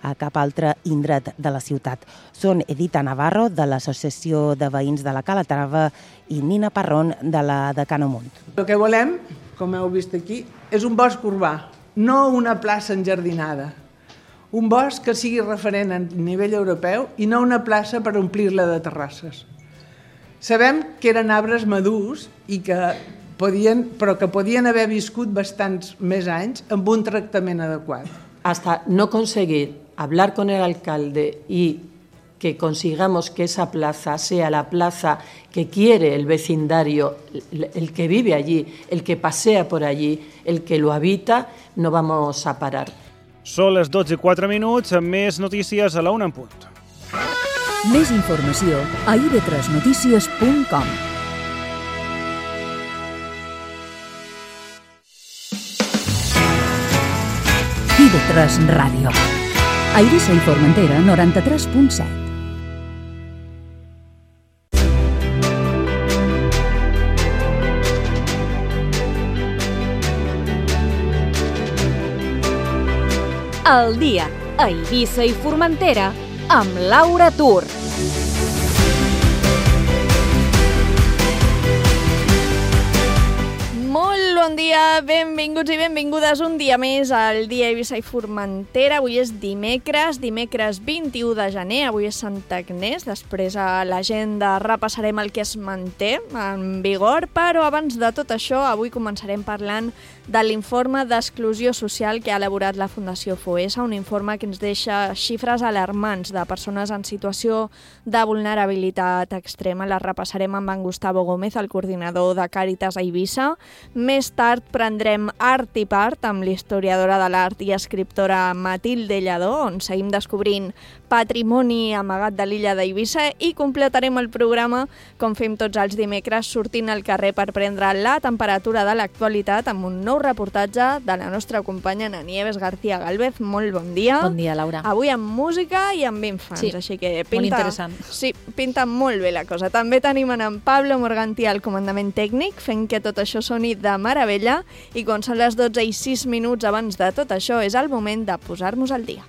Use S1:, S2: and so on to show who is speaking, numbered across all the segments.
S1: a cap altre indret de la ciutat. Són Edita Navarro, de l'Associació de Veïns de la Calatrava, i Nina Parrón, de la de Canamunt.
S2: El que volem, com heu vist aquí, és un bosc urbà, no una plaça enjardinada. Un bosc que sigui referent a nivell europeu i no una plaça per omplir-la de terrasses. Sabem que eren arbres madurs però que podien haver viscut bastants més anys amb un tractament adequat.
S3: Hasta no conseguir hablar con el alcalde y que consigamos que esa plaza sea la plaza que quiere el vecindario, el que vive allí, el que pasea por allí, el que lo habita, no vamos a parar.
S4: Són les 12:04, amb més notícies a la 1 en punt.
S5: Més informació a ib3notícies.com. IB3 Ràdio. A Eivissa i Formentera, 93.7.
S6: El dia a Eivissa i Formentera amb Laura Tur. Molt bon dia, benvinguts i benvingudes un dia més al dia a Eivissa i Formentera. Avui és dimecres 21 de gener, avui és Santa Agnès. Després a l'agenda repassarem el que es manté en vigor, però abans de tot això avui començarem parlant de l'informe d'exclusió social que ha elaborat la Fundació Foessa, un informe que ens deixa xifres alarmants de persones en situació de vulnerabilitat extrema. Les repassarem amb en Gustavo Gómez, el coordinador de Càritas a Eivissa. Més tard prendrem Art i Part amb l'historiadora de l'art i escriptora Matilde Lladó, on seguim descobrint patrimoni amagat de l'illa d'Eivissa, i completarem el programa, com fem tots els dimecres, sortint al carrer per prendre la temperatura de l'actualitat amb un nou reportatge de la nostra companya Nieves García Gálvez. Molt bon dia.
S7: Bon dia, Laura.
S6: Avui amb música i amb infants,
S7: sí,
S6: així que
S7: molt interessant.
S6: Sí, pinta molt bé la cosa. També tenim en Pablo Morgantí al comandament tècnic, fent que tot això soni de meravella, i quan són les 12:06 abans de tot això és el moment de posar-nos al dia.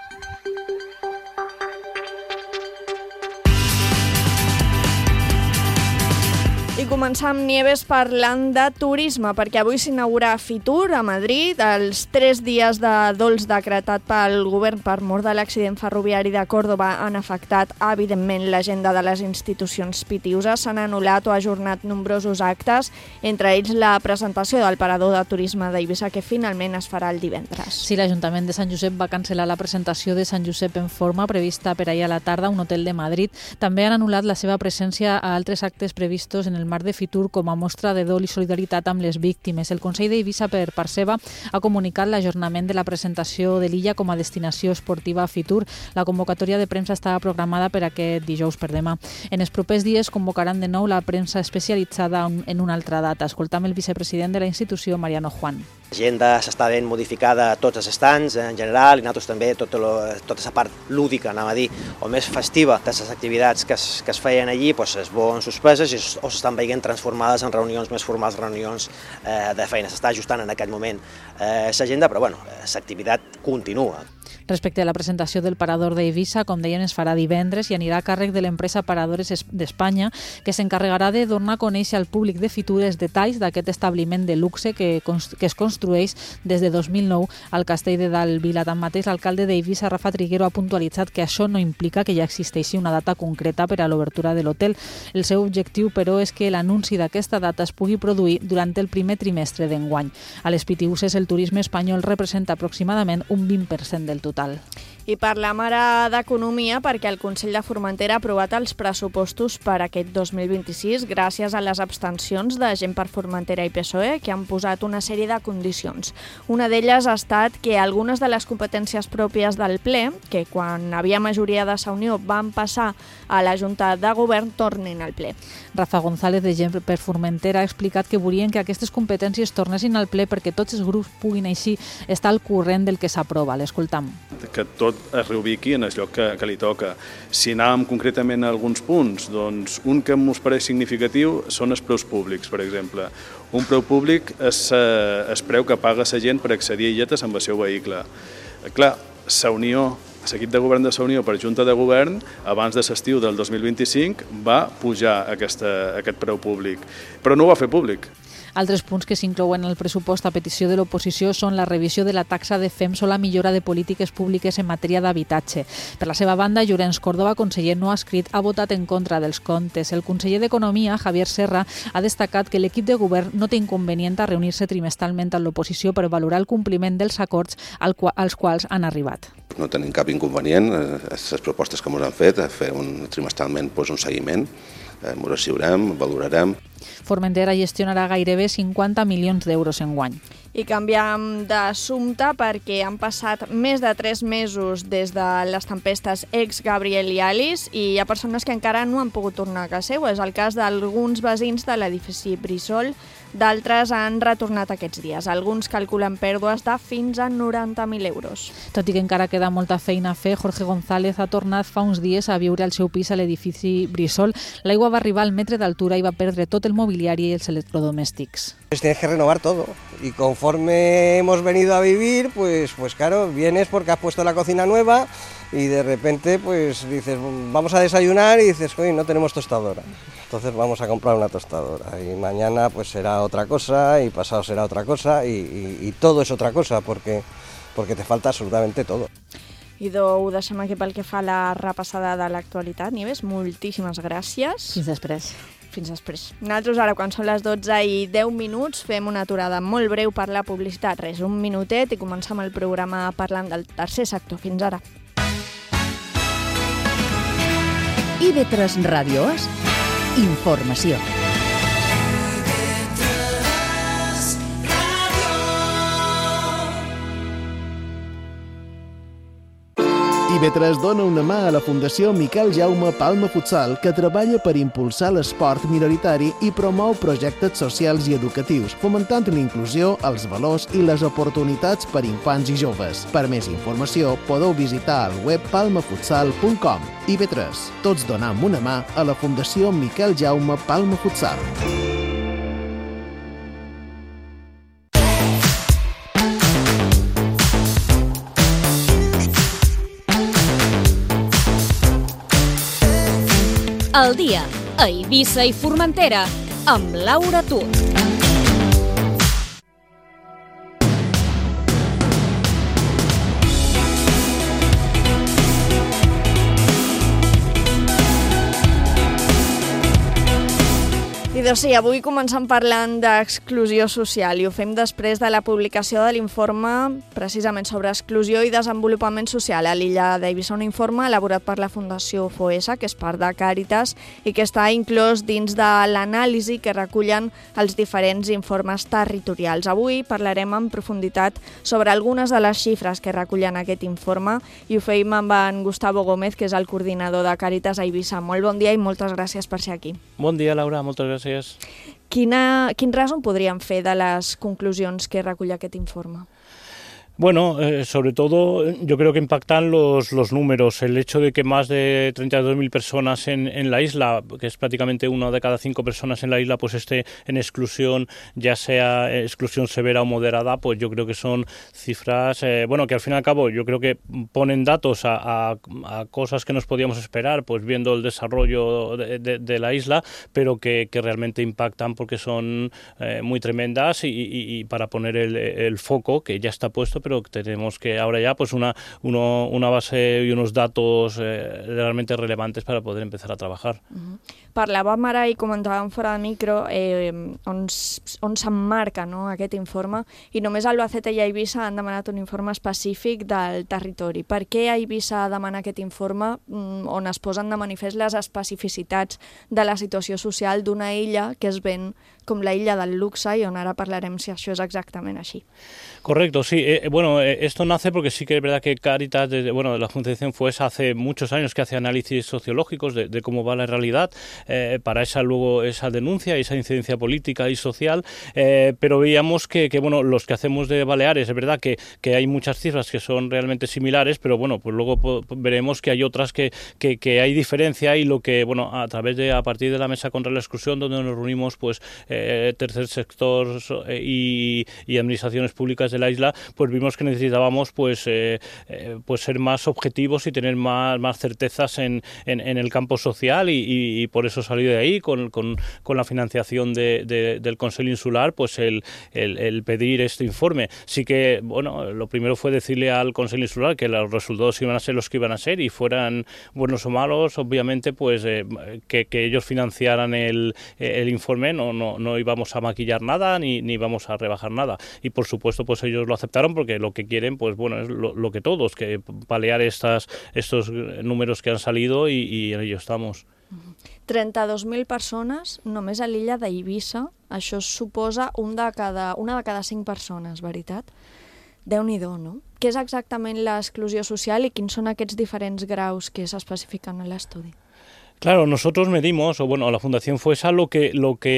S6: I començar amb Nieves parlant de turisme, perquè avui s'inaugura Fitur a Madrid. Els 3 dies de dols decretat pel govern per mort de l'accident ferroviari de Còrdova han afectat, evidentment, l'agenda de les institucions pitiuses. S'han anul·lat o ajornat nombrosos actes, entre ells la presentació del parador de turisme d'Eivissa, que finalment es farà el divendres.
S7: Sí, l'Ajuntament de Sant Josep va cancel·lar la presentació de Sant Josep en forma prevista per ahir a la tarda a un hotel de Madrid. També han anul·lat la seva presència a altres actes previstos en el marc de Fitur com a mostra de dol i solidaritat amb les víctimes. El Consell d'Eivissa, per part seva, ha comunicat l'ajornament de la presentació de l'illa com a destinació esportiva a Fitur. La convocatòria de premsa estava programada per aquest dijous, per demà. En els propers dies convocaran de nou la premsa especialitzada en una altra data. Escoltam el vicepresident de la institució, Mariano Juan.
S8: L'agenda s'està ben modificada a tots els estants en general, i nosaltres també tota la part lúdica, anava a dir, o més festiva de les activitats que es feien allí, es veuen suspeses o s'estan veient transformades en reunions més formals, reunions de feina. S'està ajustant en aquest moment l'agenda, però l'activitat continua.
S7: Respecte a la presentació del Parador d'Eivissa, com deien, es farà divendres i anirà a càrrec de l'empresa Paradores d'Espanya, que s'encarregarà de donar a conèixer al públic de Fitur els detalls d'aquest establiment de luxe que es construeix des de 2009 al Castell de Dalt-Vila. Tanmateix, l'alcalde d'Eivissa, Rafa Triguero, ha puntualitzat que això no implica que ja existeixi una data concreta per a l'obertura de l'hotel. El seu objectiu, però, és que l'anunci d'aquesta data es pugui produir durant el primer trimestre d'enguany. A les Pitiüses, el turisme espanyol representa aproximadament un 20% del total.
S6: I parlem ara d'economia, perquè el Consell de Formentera ha aprovat els pressupostos per aquest 2026 gràcies a les abstencions de Gent per Formentera i PSOE, que han posat una sèrie de condicions. Una d'elles ha estat que algunes de les competències pròpies del ple, que quan havia majoria de sa Unió van passar a la Junta de Govern, tornin al ple.
S7: Rafa González, de Gent per Formentera, ha explicat que volien que aquestes competències tornessin al ple perquè tots els grups puguin així estar al corrent del que s'aprova. L'escoltam.
S9: Que tot es reubiqui en el lloc que li toca. Si anàvem concretament a alguns punts, doncs un que ens pareix significatiu són els preus públics, per exemple. Un preu públic és el preu que paga la gent per accedir a illetes amb el seu vehicle. Clar, la Unió l'equip de govern de la Unió per Junta de Govern, abans de l'estiu del 2025, va pujar aquest preu públic, però no ho va fer públic.
S7: Altres punts que s'inclouen en el pressupost a petició de l'oposició són la revisió de la taxa de FEMS o la millora de polítiques públiques en matèria d'habitatge. Per la seva banda, Llorenç Córdoba, conseller no adscrit, ha votat en contra dels comptes. El conseller d'Economia, Javier Serra, ha destacat que l'equip de govern no té inconvenient a reunir-se trimestralment amb l'oposició per valorar el compliment dels acords als quals han arribat.
S10: No tenim cap inconvenient, les propostes que ens han fet, fer trimestralment un seguiment, ens assigurem, valorarem.
S7: Formentera gestionarà gairebé 50 milions d'euros enguany.
S6: I canviem d'assumpte perquè han passat més de 3 mesos des de les tempestes ex-Gabriel i Alice i hi ha persones que encara no han pogut tornar a casa seu. És el cas d'alguns veïns de l'edifici Brissol. D'altres han retornat aquests dies. Alguns calculen pèrdues de fins a 90.000 euros.
S7: Tot i que encara queda molta feina a fer, Jorge González ha tornat fa uns dies a viure al seu pis a l'edifici Brissol. L'aigua va arribar al metre d'altura i va perdre tot el mobiliari i els electrodomèstics.
S11: Tienes que renovar todo y conforme hemos venido a vivir, pues claro, vienes porque has puesto la cocina nueva y de repente pues dices, vamos a desayunar y dices, oye, no tenemos tostadora. Entonces vamos a comprar una tostadora y mañana pues será otra cosa y pasado será otra cosa y todo es otra cosa porque te falta absolutamente todo.
S6: Idò, ho deixem aquí pel que fa a la repassada de l'actualitat. Nieves, moltíssimes gràcies.
S7: Fins després.
S6: Fins després. Nosaltres ara, quan són les 12:10, fem una aturada molt breu per la publicitat. Res, un minutet i comencem el programa parlant del tercer sector. Fins ara.
S5: IB3 Ràdio És informació.
S12: IB3 dona una mà a la Fundació Miquel Jaume Palma Futsal, que treballa per impulsar l'esport minoritari i promou projectes socials i educatius, fomentant la inclusió, els valors i les oportunitats per infants i joves. Per més informació, podeu visitar el web palmafutsal.com. IB3, tots donam una mà a la Fundació Miquel Jaume Palma Futsal.
S13: El dia a Eivissa i Formentera amb Laura Tut.
S6: I doncs sí, avui comencem parlant d'exclusió social i ho fem després de la publicació de l'informe precisament sobre exclusió i desenvolupament social a l'illa d'Eivissa, un informe elaborat per la Fundació FOESA, que és part de Càritas i que està inclòs dins de l'anàlisi que recullen els diferents informes territorials. Avui parlarem en profunditat sobre algunes de les xifres que recullen aquest informe i ho fem amb en Gustavo Gómez, que és el coordinador de Càritas a Eivissa. Molt bon dia i moltes gràcies per ser aquí.
S14: Bon dia, Laura, moltes gràcies.
S6: Quin resum podríem fer de les conclusions que recull aquest informe?
S14: Bueno, sobre todo yo creo que impactan los números. El hecho de que más de 32.000 personas en la isla, que es prácticamente 1 de cada 5 personas en la isla, pues esté en exclusión, ya sea exclusión severa o moderada, pues yo creo que son cifras, bueno, que al fin y al cabo yo creo que ponen datos a cosas que nos podíamos esperar, pues viendo el desarrollo de la isla, pero que realmente impactan porque son muy tremendas y para poner el foco, que ya está puesto, pero tenemos que ahora ya pues una base y unos datos realmente relevantes para poder empezar a trabajar.
S6: Parlàvem ara i comentàvem fora de micro on s'emmarca aquest informe i només Albacete i Eivissa han demanat un informe específic del territori. Per què Eivissa demana aquest informe on es posen de manifest les especificitats de la situació social d'una illa que es ven com la illa del luxe i on ara parlarem si això és exactament així?
S14: Correcto, sí. Bueno, esto nace porque sí que es verdad que Càritas, de la Fundación FOESA, hace muchos años que hace análisis sociológicos de cómo va la realidad, para luego esa denuncia y esa incidencia política y social, pero veíamos que los que hacemos de Baleares, es verdad que hay muchas cifras que son realmente similares, pero bueno, pues luego veremos que hay otras que hay diferencia y lo que, a partir de la Mesa contra la Exclusión, donde nos reunimos, pues, tercer sector y administraciones públicas de la isla, pues vimos vimos que necesitábamos pues ser más objetivos y tener más certezas en el campo social y por eso salí de ahí con la financiación del Consell Insular, pues el pedir este informe. Sí que, bueno, lo primero fue decirle al Consell Insular que los resultados iban a ser los que iban a ser y fueran buenos o malos, obviamente, pues que ellos financiaran el informe, no íbamos a maquillar nada ni íbamos a rebajar nada. Y por supuesto, pues ellos lo aceptaron porque lo que quieren, pues bueno, es lo que todos, que paliar estos números que han salido y en ello estamos.
S6: 32.000 persones només a l'illa d'Eivissa. Això suposa una de cada 5 persones, veritat? Déu-n'hi-do, no? Què és exactament l'exclusió social i quins són aquests diferents graus que s'especifiquen a l'estudi?
S14: Claro, nosotros medimos, o bueno, la Fundación FOESA, lo que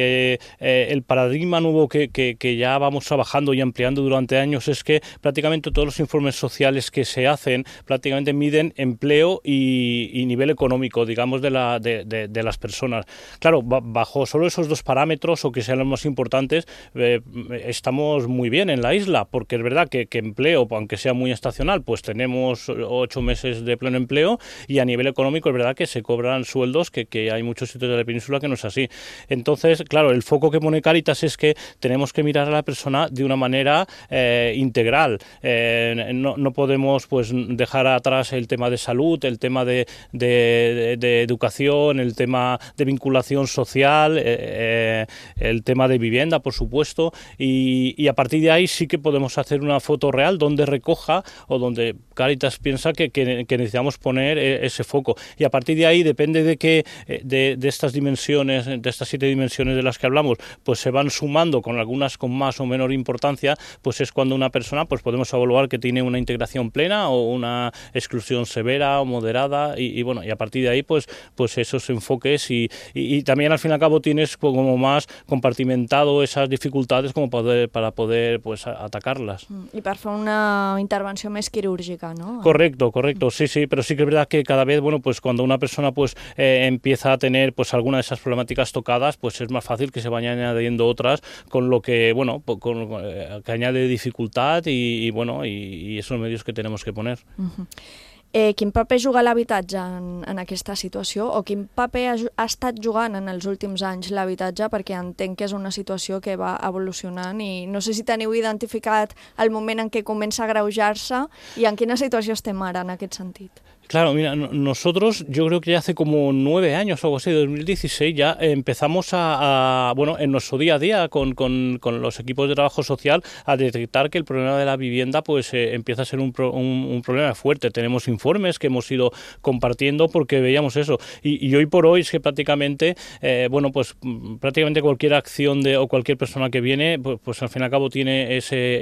S14: el paradigma nuevo que ya vamos trabajando y ampliando durante años es que prácticamente todos los informes sociales que se hacen prácticamente miden empleo y nivel económico, digamos, de las personas. Claro, bajo solo esos dos parámetros, o que sean los más importantes, estamos muy bien en la isla, porque es verdad que empleo, aunque sea muy estacional, pues tenemos 8 meses de pleno empleo, y a nivel económico es verdad que se cobran sueldos que hay muchos sitios de la península que no es así. Entonces, claro, el foco que pone Cáritas es que tenemos que mirar a la persona de una manera integral. No podemos pues dejar atrás el tema de salud, el tema de educación, el tema de vinculación social, el tema de vivienda, por supuesto, y a partir de ahí sí que podemos hacer una foto real donde recoja o donde Cáritas piensa que necesitamos poner ese foco. Y a partir de ahí depende de estas dimensiones, de estas 7 dimensiones de las que hablamos, pues se van sumando con algunas con más o menor importancia, pues es cuando una persona pues podemos evaluar que tiene una integración plena o una exclusión severa o moderada y bueno, y a partir de ahí pues esos enfoques y también al fin y al cabo tienes como más compartimentado esas dificultades como para poder pues atacarlas.
S6: Y para hacer una intervención más quirúrgica, ¿no?
S14: Correcto, sí, pero sí que es verdad que cada vez, bueno, pues cuando una persona pues empieza a tener pues alguna de esas problemáticas tocadas, pues es más fácil que se vayan añadiendo otras, con lo que, bueno, que añade dificultad y bueno, y esos medios que tenemos que poner.
S6: Quin paper juga l'habitatge en aquesta situació o quin paper ha estat jugant en els últims anys l'habitatge, perquè entenc que és una situació que va evolucionant i no sé si teniu identificat el moment en què comença a agreujar-se i en quina situació estem ara en aquest sentit.
S14: Claro, mira, nosotros yo creo que ya hace como 9 años o algo así, 2016, ya empezamos bueno, en nuestro día a día con los equipos de trabajo social a detectar que el problema de la vivienda pues empieza a ser un problema fuerte. Tenemos informes que hemos ido compartiendo porque veíamos eso. Y hoy por hoy es que prácticamente, bueno, pues prácticamente cualquier acción o cualquier persona que viene, pues al fin y al cabo tiene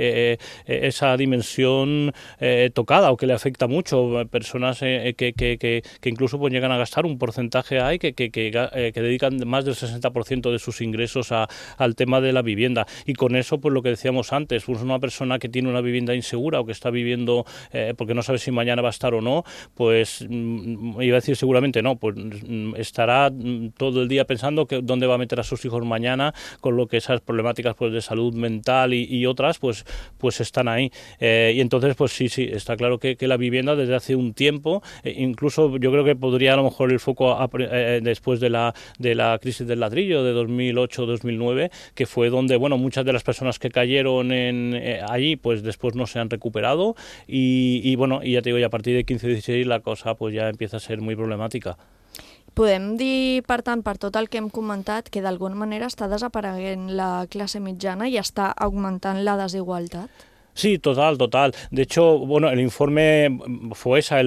S14: esa dimensión tocada o que le afecta mucho. Personas que incluso pues llegan a gastar un porcentaje ahí que dedican más del 60% de sus ingresos al tema de la vivienda, y con eso pues lo que decíamos antes, pues una persona que tiene una vivienda insegura o que está viviendo porque no sabe si mañana va a estar o no, pues iba a decir seguramente no, pues estará todo el día pensando que dónde va a meter a sus hijos mañana, con lo que esas problemáticas pues de salud mental y otras pues están ahí, y entonces pues sí, está claro que la vivienda desde hace un tiempo, incluso yo creo que podría a lo mejor el foco después de la crisis del ladrillo de 2008-2009, que fue donde, bueno, muchas de las personas que cayeron allí pues después no se han recuperado y bueno, y ya te digo, y a partir de 15-16 la cosa pues ya empieza a ser muy problemàtica.
S6: Podem dir, per tant, per tot el que hem comentat, que d'alguna manera està desapareguent la classe mitjana i està augmentant la desigualtat?
S14: Sí, total. De hecho, bueno, el informe FOESA,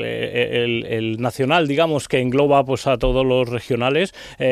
S14: el nacional, digamos, que engloba pues a todos los regionales,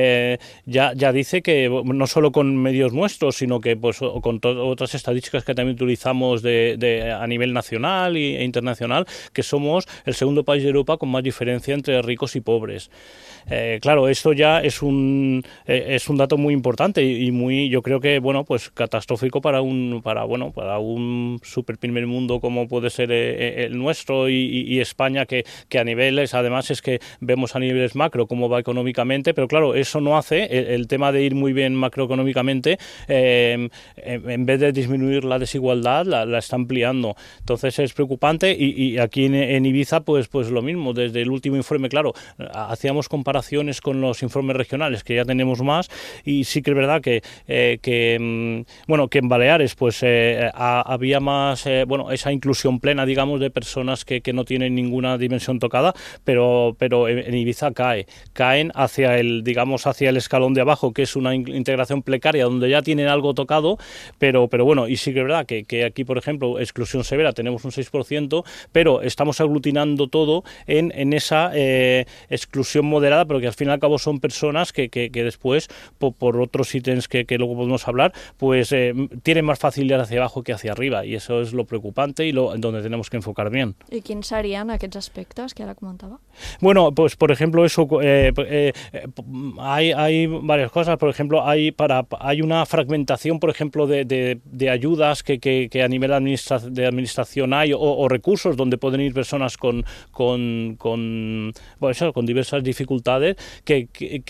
S14: ya dice que no solo con medios nuestros, sino que pues con otras estadísticas que también utilizamos a nivel nacional e internacional, que somos el segundo país de Europa con más diferencia entre ricos y pobres. Claro, esto ya es un dato muy importante y muy, yo creo que, bueno, pues catastrófico para un un super primer mundo como puede ser el nuestro y España, que a niveles, además es que vemos a niveles macro cómo va económicamente, pero claro, eso no hace el tema de ir muy bien macroeconómicamente, en vez de disminuir la desigualdad, la está ampliando. Entonces es preocupante y aquí en Ibiza pues lo mismo. Desde el último informe, claro, hacíamos comparaciones con los informes regionales, que ya tenemos más, y sí que es verdad que en Baleares pues había más esa inclusión plena, digamos, de personas que no tienen ninguna dimensión tocada, pero en Ibiza caen hacia el escalón de abajo, que es una integración precaria donde ya tienen algo tocado, pero bueno, y sí que es verdad que aquí, por ejemplo, exclusión severa tenemos un 6%, pero estamos aglutinando todo en esa exclusión moderada, pero que al fin y al cabo son personas que después, por otros ítems que luego podemos hablar, pues tienen más facilidad hacia abajo que hacia arriba, y eso es lo preocupante y donde tenemos que enfocar bien.
S6: I quins serien aquests aspectes que ara comentava?
S14: Bueno, pues por ejemplo eso, hay varias cosas. Por ejemplo, hay una fragmentación, por ejemplo, de ayudas que a nivel de administración hay, o recursos donde pueden ir personas con diversas dificultades que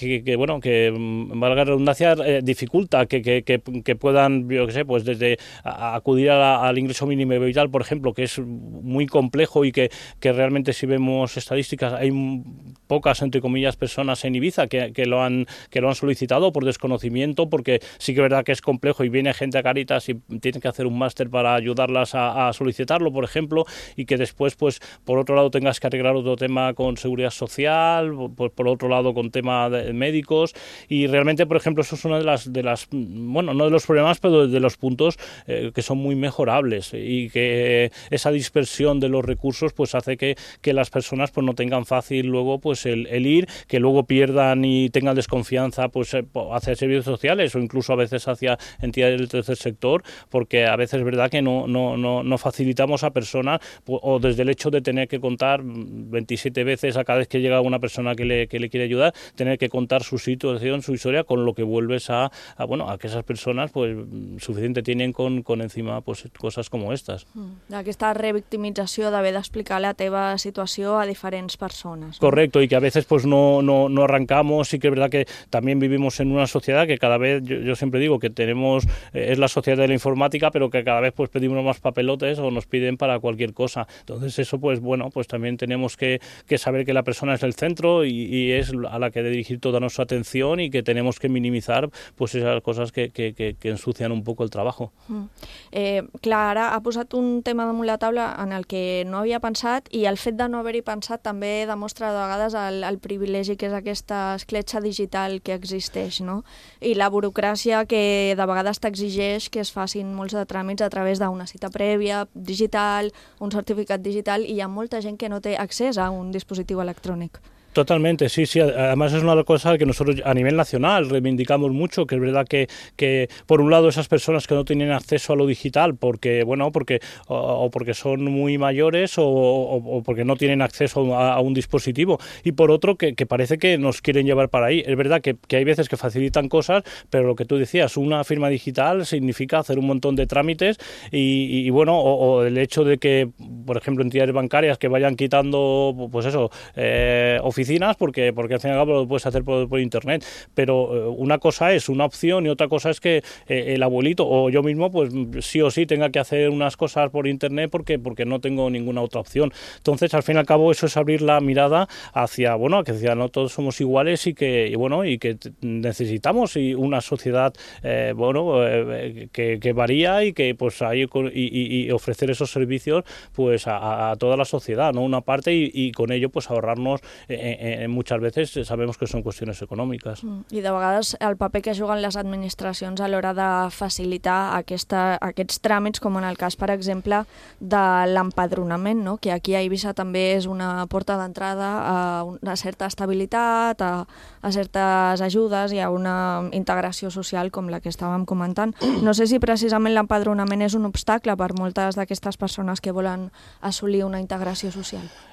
S14: valga la redundancia, dificulta que puedan, yo qué sé, pues desde acudir al ingreso mínimo vital, por ejemplo, que es muy complejo y que realmente, si vemos estadísticas, hay pocas, entre comillas, personas en Ibiza que lo han solicitado por desconocimiento, porque sí que es verdad que es complejo y viene gente a Cáritas y tiene que hacer un máster para ayudarlas a solicitarlo, por ejemplo, y que después, pues por otro lado, tengas que arreglar otro tema con seguridad social, por otro lado con tema de médicos, y realmente, por ejemplo, eso es una de las bueno, no de los problemas, pero de los puntos que son muy mejorables, y que esa dispersión de los recursos pues hace que las personas pues no tengan fácil luego pues el ir, que luego pierdan y tengan desconfianza pues hacia servicios sociales, o incluso a veces hacia entidades del tercer sector, porque a veces es verdad que no facilitamos a personas, o desde el hecho de tener que contar 27 veces a cada vez que llega una persona que le quiere ayudar, tener que contar su situación, su historia, con lo que vuelves a que esas personas pues suficiente tienen con encima pues cosas como estas.
S6: Aquesta revictimització d'haver d'explicar la teva situació a diferents persones.
S14: Correcto, y que a veces pues no arrancamos. Y que es verdad que también vivimos en una sociedad que cada vez, yo siempre digo que tenemos, es la sociedad de la informática, pero que cada vez pues pedimos más papelotes o nos piden para cualquier cosa. Entonces eso pues bueno, pues también tenemos que saber que la persona es el centro y es a la que dirigir toda nuestra atención, y que tenemos que minimizar pues esas cosas que ensucian un poco el trabajo.
S6: Clar, ara ha posat un tema damunt la taula en el que no havia pensat, i el fet de no haver-hi pensat també demostra de vegades el privilegi que és aquesta escletxa digital que existeix, no? I la burocràcia que de vegades t'exigeix que es facin molts de tràmits a través d'una cita prèvia digital, un certificat digital, i hi ha molta gent que no té accés a un dispositiu electrònic.
S14: Totalmente, sí. Además es una cosa que nosotros a nivel nacional reivindicamos mucho, que es verdad que por un lado esas personas que no tienen acceso a lo digital porque son muy mayores o porque no tienen acceso a un dispositivo, y por otro que parece que nos quieren llevar para ahí. Es verdad que hay veces que facilitan cosas, pero lo que tú decías, una firma digital significa hacer un montón de trámites y bueno, o el hecho de que, por ejemplo, entidades bancarias que vayan quitando pues eso, oficinas, porque al fin y al cabo lo puedes hacer por internet, pero una cosa es una opción y otra cosa es que el abuelito o yo mismo pues sí o sí tenga que hacer unas cosas por internet porque no tengo ninguna otra opción. Entonces, al fin y al cabo, eso es abrir la mirada hacia, bueno, que no todos somos iguales y que necesitamos una sociedad que varía y que pues hay y ofrecer esos servicios pues a toda la sociedad, ¿no? Una parte y con ello pues ahorrarnos muchas veces sabemos que són qüestions econòmiques.
S6: I de vegades el paper que juguen les administracions a l'hora de facilitar aquests tràmits, com en el cas, per exemple, de l'empadronament, no? Que aquí a Eivissa també és una porta d'entrada a una certa estabilitat, a certes ajudes i a una integració social com la que estàvem comentant. No sé si precisament l'empadronament és un obstacle per moltes d'aquestes persones que volen assolir una integració social.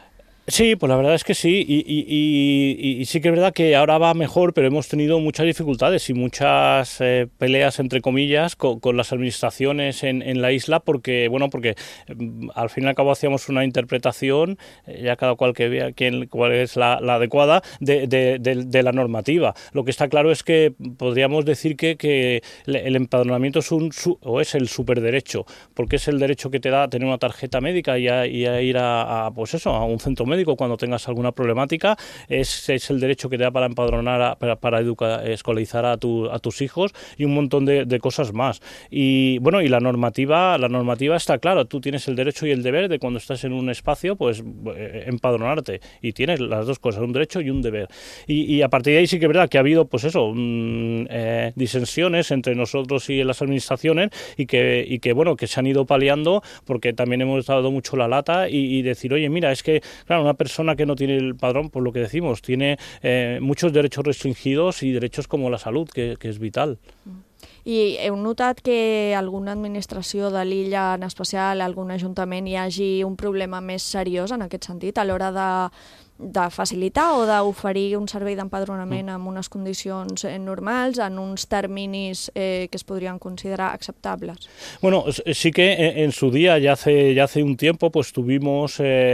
S14: Sí, pues la verdad es que sí, y sí que es verdad que ahora va mejor, pero hemos tenido muchas dificultades y muchas peleas, entre comillas, con las administraciones en la isla, porque al fin y al cabo hacíamos una interpretación, ya cada cual que vea cuál es la adecuada, de la normativa. Lo que está claro es que podríamos decir que el empadronamiento es el superderecho, porque es el derecho que te da a tener una tarjeta médica y a ir a un centro médico cuando tengas alguna problemática. Es el derecho que te da para empadronar, para escolarizar a tus hijos y un montón de cosas más. Y bueno, y la normativa está clara. Tú tienes el derecho y el deber de, cuando estás en un espacio, pues empadronarte, y tienes las dos cosas, un derecho y un deber. Y a partir de ahí sí que es verdad que ha habido disensiones entre nosotros y las administraciones, y que se han ido paliando, porque también hemos dado mucho la lata y decir, oye, mira, es que claro, una persona que no tiene el padrón, por lo que decimos, tiene muchos derechos restringidos y derechos como la salud, que és vital.
S6: I heu notat que alguna administració de l'illa, en especial algun ajuntament, hi hagi un problema més seriós en aquest sentit a l'hora de facilitar o d'oferir un servei d'empadronament amb unes condicions normals, en uns terminis que es podrien considerar acceptables?
S14: Bueno, sí que en su día, ya hace un tiempo, pues tuvimos,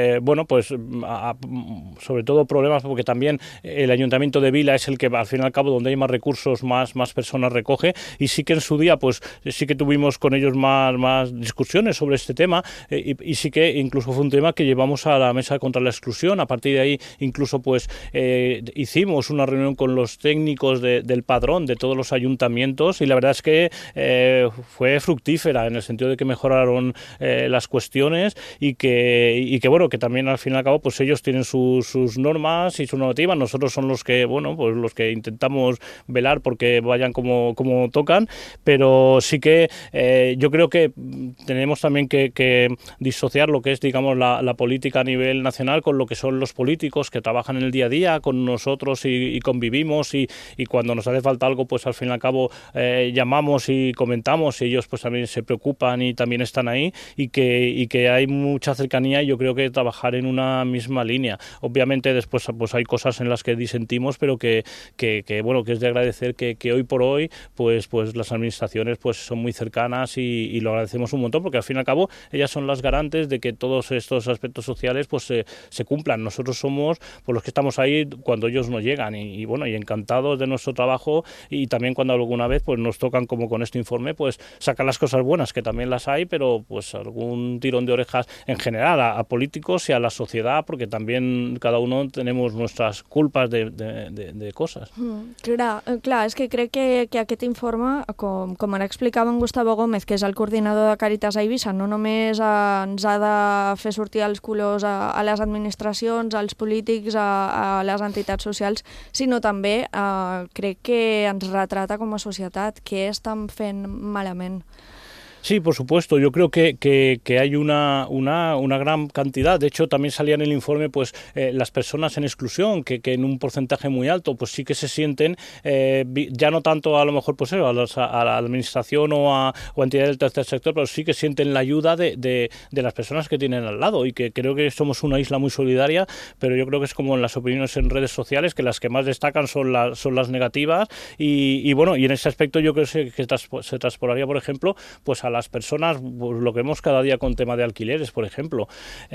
S14: sobre todo problemas, porque también el Ayuntamiento de Vila es el que, al fin y al cabo, donde hay más recursos, más personas recoge, y sí que en su día, pues sí que tuvimos con ellos más discusiones sobre este tema, y sí que incluso fue un tema que llevamos a la mesa contra la exclusión. A partir de ahí incluso pues hicimos una reunión con los técnicos del padrón de todos los ayuntamientos, y la verdad es que fue fructífera, en el sentido de que mejoraron las cuestiones, y que también al fin y al cabo pues ellos tienen sus normas y su normativa. Nosotros son los que los que intentamos velar porque vayan como tocan, pero sí que yo creo que tenemos también que disociar lo que es, digamos, la política a nivel nacional con lo que son los políticos que trabajan en el día a día con nosotros y convivimos, y cuando nos hace falta algo, pues al fin y al cabo llamamos y comentamos, y ellos pues también se preocupan y también están ahí, y que hay mucha cercanía, y yo creo que trabajar en una misma línea. Obviamente después pues hay cosas en las que disentimos, pero que es de agradecer que hoy por hoy pues las administraciones pues son muy cercanas, y lo agradecemos un montón, porque al fin y al cabo ellas son las garantes de que todos estos aspectos sociales pues se cumplan. Nosotros somos los que estamos ahí cuando ellos no llegan, y encantados de nuestro trabajo, y también cuando alguna vez pues nos tocan, como con este informe, pues sacar las cosas buenas, que también las hay, pero pues algún tirón de orejas en general a políticos y a la sociedad, porque también cada uno tenemos nuestras culpas de coses.
S6: Clar, és que crec que aquest informe, com ara explicava en Gustavo Gómez, que és el coordinador de Càritas a Eivissa, no només ens ha de fer sortir els colors a les administracions, als polítics, a les entitats socials, sinó també crec que ens retrata com a societat què estan fent malament.
S14: Sí, por supuesto. Yo creo que hay una gran cantidad. De hecho, también salía en el informe pues las personas en exclusión, que en un porcentaje muy alto pues sí que se sienten, ya no tanto a lo mejor pues a la administración o a entidades del tercer sector, pero sí que sienten la ayuda de las personas que tienen al lado, y que creo que somos una isla muy solidaria, pero yo creo que es como en las opiniones en redes sociales, que las que más destacan son las negativas, y en ese aspecto yo creo que se transpolaría, por ejemplo, pues a las personas, pues lo que vemos cada día con tema de alquileres, por ejemplo.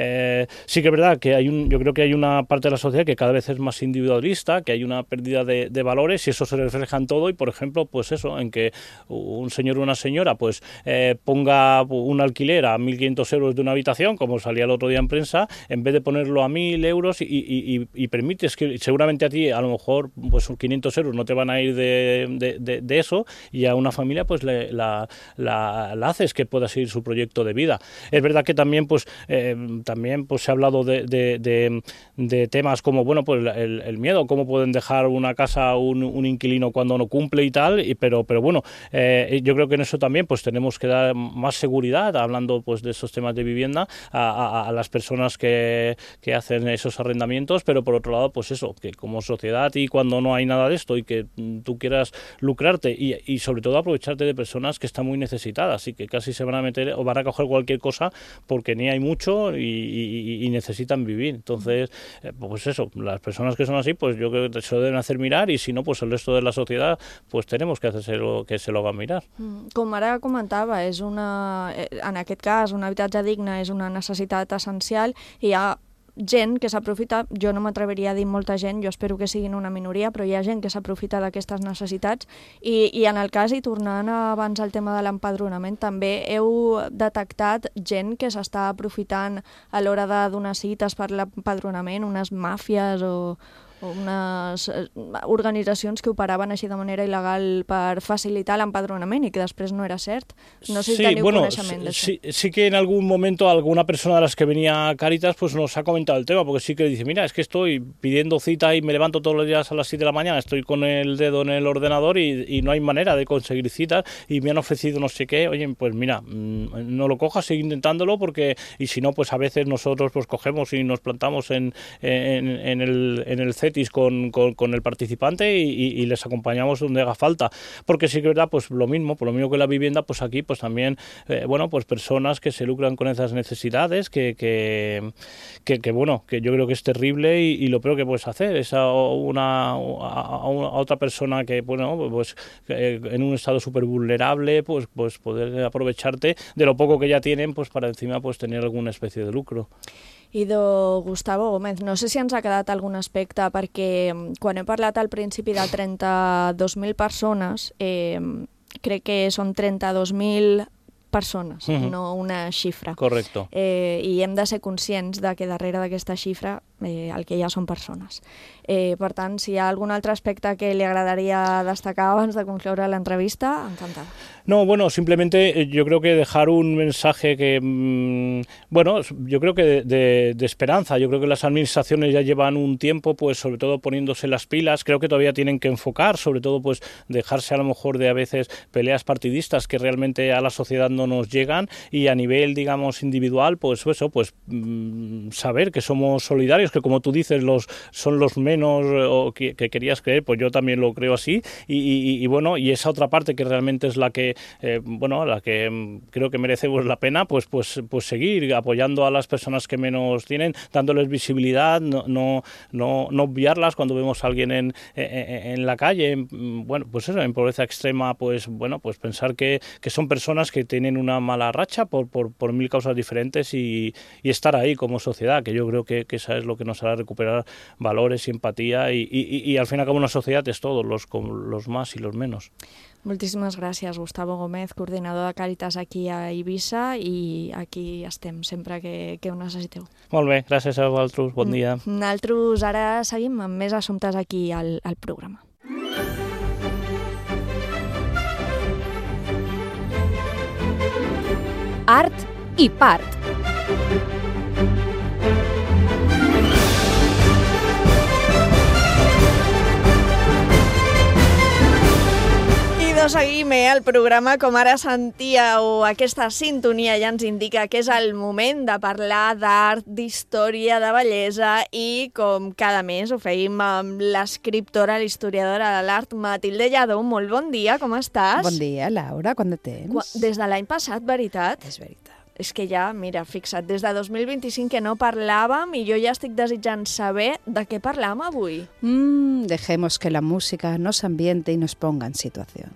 S14: Sí que es verdad que yo creo que hay una parte de la sociedad que cada vez es más individualista, que hay una pérdida de valores, y eso se refleja en todo, y por ejemplo, pues eso, en que un señor o una señora pues ponga un alquiler a 1.500 euros de una habitación, como salía el otro día en prensa, en vez de ponerlo a 1.000 euros, y permites que seguramente a ti a lo mejor pues 500 euros no te van a ir de eso, y a una familia pues la haces que pueda seguir su proyecto de vida. Es verdad que también se ha hablado de temas como el miedo, cómo pueden dejar una casa un inquilino cuando no cumple y tal, pero yo creo que en eso también pues tenemos que dar más seguridad, hablando pues de esos temas de vivienda a las personas que hacen esos arrendamientos, pero por otro lado pues eso, que como sociedad, y cuando no hay nada de esto y que tú quieras lucrarte y sobre todo aprovecharte de personas que están muy necesitadas y que casi se van a meter o van a coger cualquier cosa porque ni hay mucho y necesitan vivir. Entonces, pues eso, las personas que son así, pues yo creo que se lo deben hacer mirar, y si no, pues el resto de la sociedad, pues tenemos que hacer que se lo hagan mirar.
S6: Com ara comentava, en aquest cas un habitatge digne és una necessitat essencial, i hi ha gent que s'aprofita, jo no m'atreviria a dir molta gent, jo espero que siguin una minoria, però hi ha gent que s'aprofita d'aquestes necessitats, i en el cas, i tornant abans al tema de l'empadronament, també heu detectat gent que s'està aprofitant a l'hora de donar cites per l'empadronament, unes màfies o unes organitzacions que operaven així de manera il·legal per facilitar l'empadronament i que després no era cert. No sé si teniu coneixement d'això.
S14: Sí que en algún momento alguna persona de las que venía a Cáritas pues nos ha comentado el tema, porque sí que dice, mira, es que estoy pidiendo cita y me levanto todos los días a las 7 de la mañana, estoy con el dedo en el ordenador y no hay manera de conseguir citas y me han ofrecido no sé qué. Oye, pues mira, no lo cojas, sigue intentándolo, porque y si no, pues a veces nosotros pues cogemos y nos plantamos en el CETIS con el participante y les acompañamos donde haga falta, porque sí que es verdad, pues lo mismo que la vivienda, pues aquí pues también pues personas que se lucran con esas necesidades que yo creo que es terrible, y lo peor que puedes hacer es a otra persona que pues en un estado súper vulnerable, pues poder aprovecharte de lo poco que ya tienen, pues para encima pues tener alguna especie de lucro.
S6: Idò Gustavo Gómez, no sé si ens ha quedat algun aspecte, perquè quan he parlat al principi de 32.000 persones, crec que són 32.000 persones, no una xifra.
S14: Correcto.
S6: I hem de ser conscients de que darrere d'aquesta xifra el que hi ha són persones. Per tant, si hi ha algun altre aspecte que li agradaria destacar abans de concloure l'entrevista, encantada.
S14: No, bueno, simplemente yo creo que dejar un mensaje que, yo creo que de esperanza. Yo creo que las administraciones ya llevan un tiempo, pues sobre todo poniéndose las pilas. Creo que todavía tienen que enfocar, sobre todo pues dejarse a lo mejor de a veces peleas partidistas que realmente a la sociedad no nos llegan, y a nivel, digamos, individual, pues eso, pues saber que somos solidarios, que como tú dices, son los menos o que querías creer, pues yo también lo creo así, y esa otra parte que realmente es la que la que creo que merece pues la pena, pues seguir apoyando a las personas que menos tienen, dándoles visibilidad, no obviarlas cuando vemos a alguien en la calle, pues eso, en pobreza extrema, pues pensar que son personas que tienen una mala racha por mil causas diferentes, y estar ahí como sociedad, que yo creo que esa es lo que nos hará recuperar valores y empatía, y al fin y al cabo una sociedad es todo, los más y los menos.
S6: Moltíssimes gràcies, Gustavo Gómez, coordinador de Càritas aquí a Eivissa, i aquí estem sempre que ho necessiteu.
S14: Molt bé, gràcies a vosaltres, bon dia.
S6: Nosaltres ara seguim amb més assumptes aquí al programa.
S13: Art i part.
S6: Seguim el programa, com ara sentíeu, aquesta sintonia ja ens indica que és el moment de parlar d'art, d'història, de bellesa, i com cada mes ho feim amb l'escriptora, l'historiadora de l'art, Matilde Lladó. Molt bon dia, com estàs?
S15: Bon dia, Laura, quant de temps?
S6: Des de l'any passat, veritat?
S15: És veritat.
S6: És que ja, mira, fixa't, des de 2025 que no parlàvem, i jo ja estic desitjant saber de què parlàvem avui.
S15: Dejemos que la música nos ambiente y nos ponga en situación.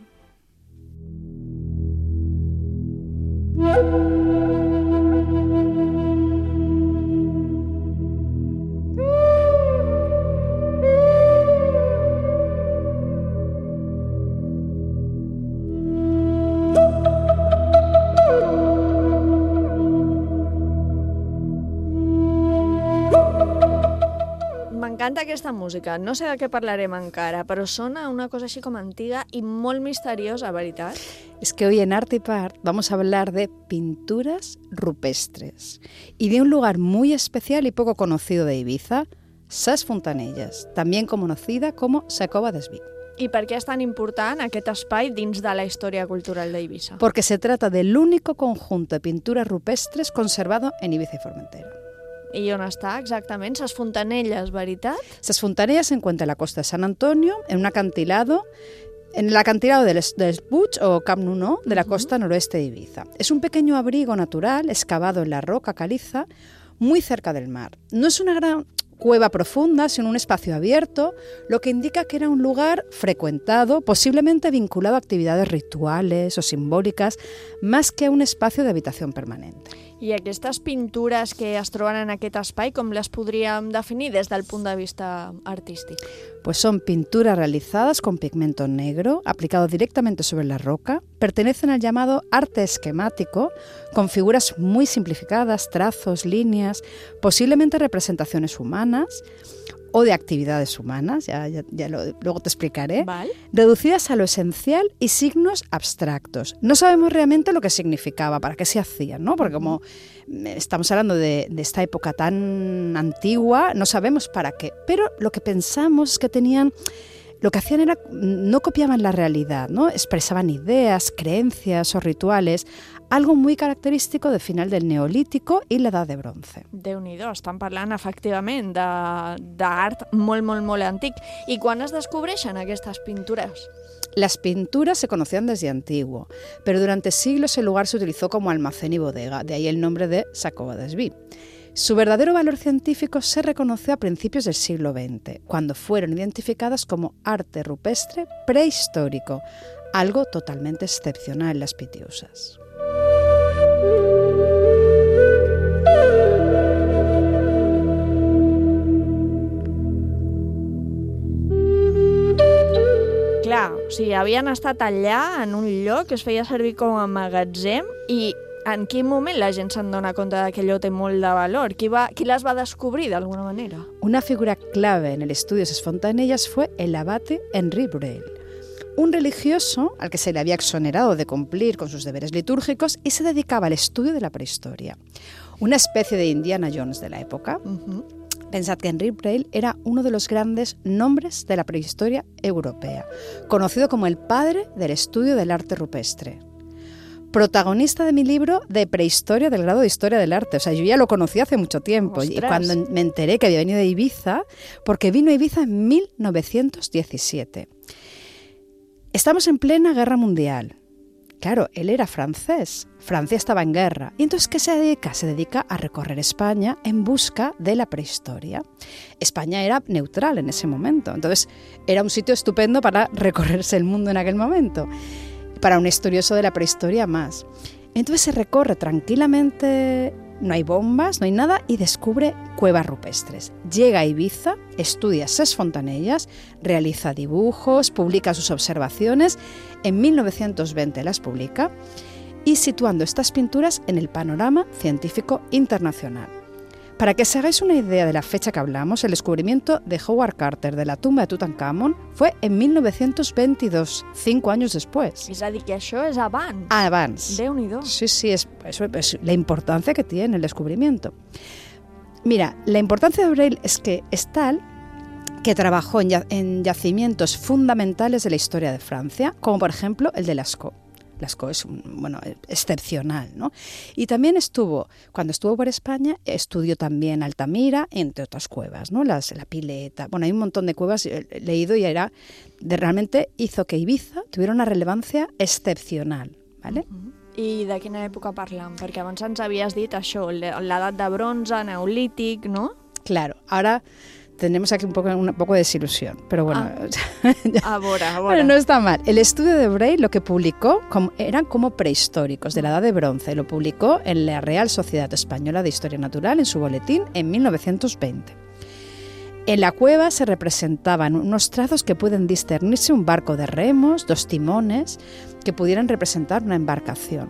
S6: M'encanta aquesta música, no sé de què parlarem encara, però sona una cosa així com antiga i molt misteriosa, veritat?
S15: Es que hoy en Arte y Part vamos a hablar de pinturas rupestres y de un lugar muy especial y poco conocido de Ibiza, Ses Fontanelles, también conocida como Sa Cova des Vins.
S6: I per què és tan important aquest espai dins de la història cultural d'Eivissa?
S15: Porque se trata del único conjunto de pinturas rupestres conservado en Ibiza y Formentera.
S6: I on està exactament? Ses Fontanelles, veritat?
S15: Ses Fontanelles se encuentra en la costa de San Antonio, en un acantilado en el acantilado del Puig o Camp Nou de la costa noroeste de Ibiza. Es un pequeño abrigo natural excavado en la roca caliza muy cerca del mar. No es una gran cueva profunda, sino un espacio abierto, lo que indica que era un lugar frecuentado, posiblemente vinculado a actividades rituales o simbòliques, más que a un espacio de habitación permanente.
S6: I aquestes pintures que es troben en aquest espai, com les podríem definir des del punt de vista artístic?
S15: Pues son pinturas realizadas con pigmento negro, aplicado directamente sobre la roca, pertenecen al llamado arte esquemático, con figuras muy simplificadas, trazos, líneas, posiblemente representaciones humanas o de actividades humanas, luego te explicaré,
S6: ¿vale?
S15: Reducidas a lo esencial y signos abstractos. No sabemos realmente lo que significaba, para qué se hacían, ¿no? Porque como estamos hablando de esta época tan antigua, no sabemos para qué, pero lo que pensamos es que lo que hacían era, no copiaban la realidad, ¿no? Expresaban ideas, creencias o rituales, algo muy característico del final del Neolítico i l'edat de bronze.
S6: Déu-n'hi-do, estan parlant efectivament d'art molt antic. I quan es descobreixen aquestes pintures?
S15: Las pinturas se conocían desde antiguo, pero durante siglos el lugar se utilizó como almacén y bodega, de ahí el nombre de Sacova d'Esví. Su verdadero valor científico se reconoció a principios del siglo XX, cuando fueron identificadas como arte rupestre prehistórico, algo totalmente excepcional en las Pitiusas.
S6: Clar, o sigui, havien estat allà en un lloc que es feia servir com a magatzem i en quin moment la gent se'n dona compte que allò té molt de valor? Qui les va descobrir d'alguna manera?
S15: Una figura clave en el estudio de esas fontanillas fue el abate Henri Breuil, un religioso al que se le había exonerado de cumplir con sus deberes litúrgicos y se dedicaba al estudio de la prehistoria. Una especie de Indiana Jones de la época. Pensad que Henri Breuil era uno de los grandes nombres de la prehistoria europea, conocido como el padre del estudio del arte rupestre. Protagonista de mi libro de prehistoria del grado de Historia del Arte. O sea, yo ya lo conocí hace mucho tiempo. ¡Ostras! Y cuando me enteré que había venido de Ibiza, porque vino a Ibiza en 1917. Estamos en plena guerra mundial. Claro, él era francés. Francia estaba en guerra. Y entonces, ¿qué se dedica? Se dedica a recorrer España en busca de la prehistoria. España era neutral en ese momento. Entonces, era un sitio estupendo para recorrerse el mundo en aquel momento. Para un estudioso de la prehistoria más. Entonces se recorre tranquilamente, no hay bombas, no hay nada, y descubre cuevas rupestres. Llega a Ibiza, estudia Ses Fontanelles, realiza dibujos, publica sus observaciones, en 1920 las publica, y situando estas pinturas en el panorama científico internacional. Para que os hagáis una idea de la fecha que hablamos, el descubrimiento de Howard Carter de la tumba de Tutankamón fue en 1922, 5 años después.
S6: És a dir, que això és abans.
S15: Abans.
S6: Déu-n'hi-do.
S15: Sí, es la importancia que tiene el descubrimiento. Mira, la importancia de Breuil es que es tal que trabajó en yacimientos fundamentales de la historia de Francia, como por ejemplo el de Lascaux. Lascaux es excepcional, ¿no? Y también cuando estuvo por España, estudió también Altamira, entre otras cuevas, ¿no? La Pileta, hay un montón de cuevas, he leído, y realmente hizo que Ibiza tuviera una relevancia excepcional, ¿vale?
S6: I de quina època parlam? Perquè abans ens havies dit això, l'edat de bronze, neolític, ¿no?
S15: Claro, ahora tenemos aquí un poco de desilusión, pero bueno,
S6: ahora.
S15: Bueno, no está mal. El estudio de Breuil lo que publicó eran como prehistóricos de la Edad de Bronce. Lo publicó en la Real Sociedad Española de Historia Natural en su boletín en 1920. En la cueva se representaban unos trazos que pueden discernirse un barco de remos, 2 timones, que pudieran representar una embarcación.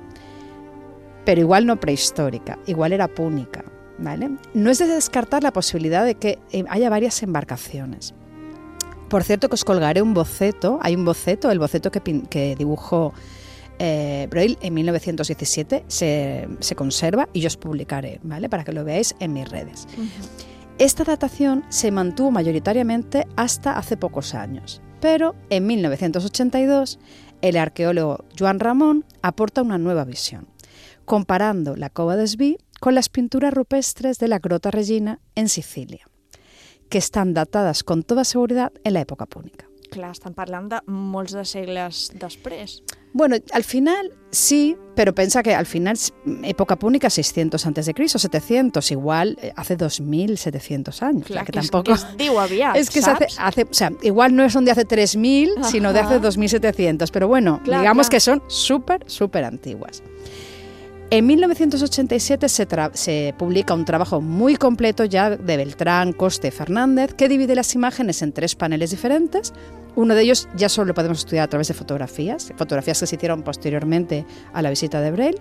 S15: Pero igual no prehistórica, igual era púnica. ¿Vale? No es de descartar la posibilidad de que haya varias embarcaciones. Por cierto, que os colgaré un boceto, hay un boceto, el boceto que dibujó Breuil en 1917 se conserva y yo os publicaré, ¿vale? Para que lo veáis en mis redes. Esta datación se mantuvo mayoritariamente hasta hace pocos años, pero en 1982 el arqueólogo Joan Ramon aporta una nueva visión, comparando la Cova d'Esví con las pinturas rupestres de la Grota Regina en Sicilia, que están datadas con toda seguridad en la época púnica.
S6: clar, estan parlant de molts de segles després.
S15: Bueno, al final sí, pero piensa que al final, época púnica 600 antes de Cristo, 700, igual hace 2700 años.
S6: Clar,
S15: o sea, que
S6: que
S15: tampoco...
S6: es diu aviat,
S15: es que
S6: saps?
S15: o sea, igual no son de hace 3000, sino de hace 2700, pero bueno,
S6: Clar,
S15: digamos
S6: clar.
S15: que son súper antiguas. En 1987 se publica un trabajo muy completo ya de Beltrán, Coste y Fernández que divide las imágenes en 3 paneles diferentes. Uno de ellos ya solo lo podemos estudiar a través de fotografías que se hicieron posteriormente a la visita de Braille.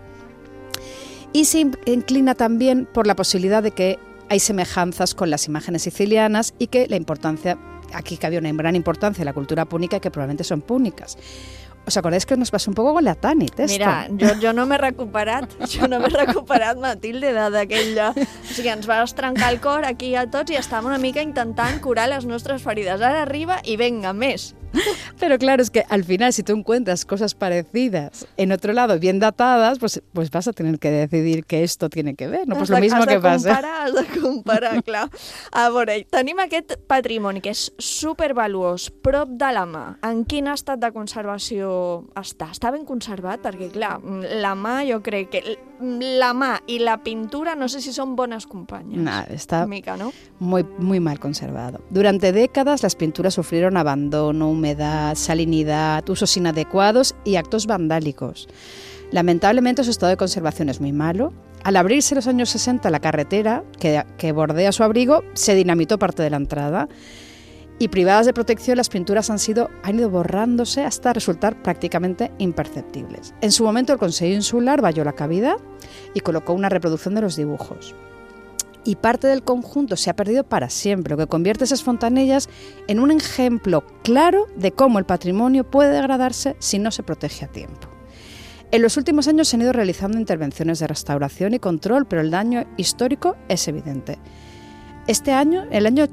S15: Y se inclina también por la posibilidad de que hay semejanzas con las imágenes sicilianas y que la importancia, aquí que había una gran importancia en la cultura púnica y que probablemente son púnicas. ¿Os acordáis que nos pasó un poco con la Tanit, esto?
S6: Mira, jo no m'he recuperat, Matilde, d'aquella... O sigui, ens vas trencar el cor aquí a tots i estàvem una mica intentant curar les nostres ferides. Ara arriba i venga, més.
S15: Pero claro, es que al final si tú encuentras cosas parecidas en otro lado, bien datadas, pues vas a tener que decidir que esto tiene que ver, no? Pues lo mismo que passa.
S6: Has de comparar, clar. A veure, tenim aquest patrimoni que és supervaluós, prop de la mà. En quin estat de conservació està? Està ben conservat? Perquè, clar, la mà, jo crec que la mà i la pintura no sé si són bones companyes.
S15: Nada, está
S6: mica, ¿no?
S15: muy mal conservado. Durante décadas las pinturas sufrieron abandono, humedad, salinidad, usos inadecuados y actos vandálicos. Lamentablemente su estado de conservación es muy malo. Al abrirse en los años 60 la carretera que bordea su abrigo, se dinamitó parte de la entrada y privadas de protección las pinturas han ido borrándose hasta resultar prácticamente imperceptibles. En su momento el Consejo Insular valló la cavidad y colocó una reproducción de los dibujos. Y parte del conjunto se ha perdido para siempre, lo que convierte esas fontanillas en un ejemplo claro de cómo el patrimonio puede degradarse si no se protege a tiempo. En los últimos años se han ido realizando intervenciones de restauración y control, pero el daño histórico es evidente. Este año, el año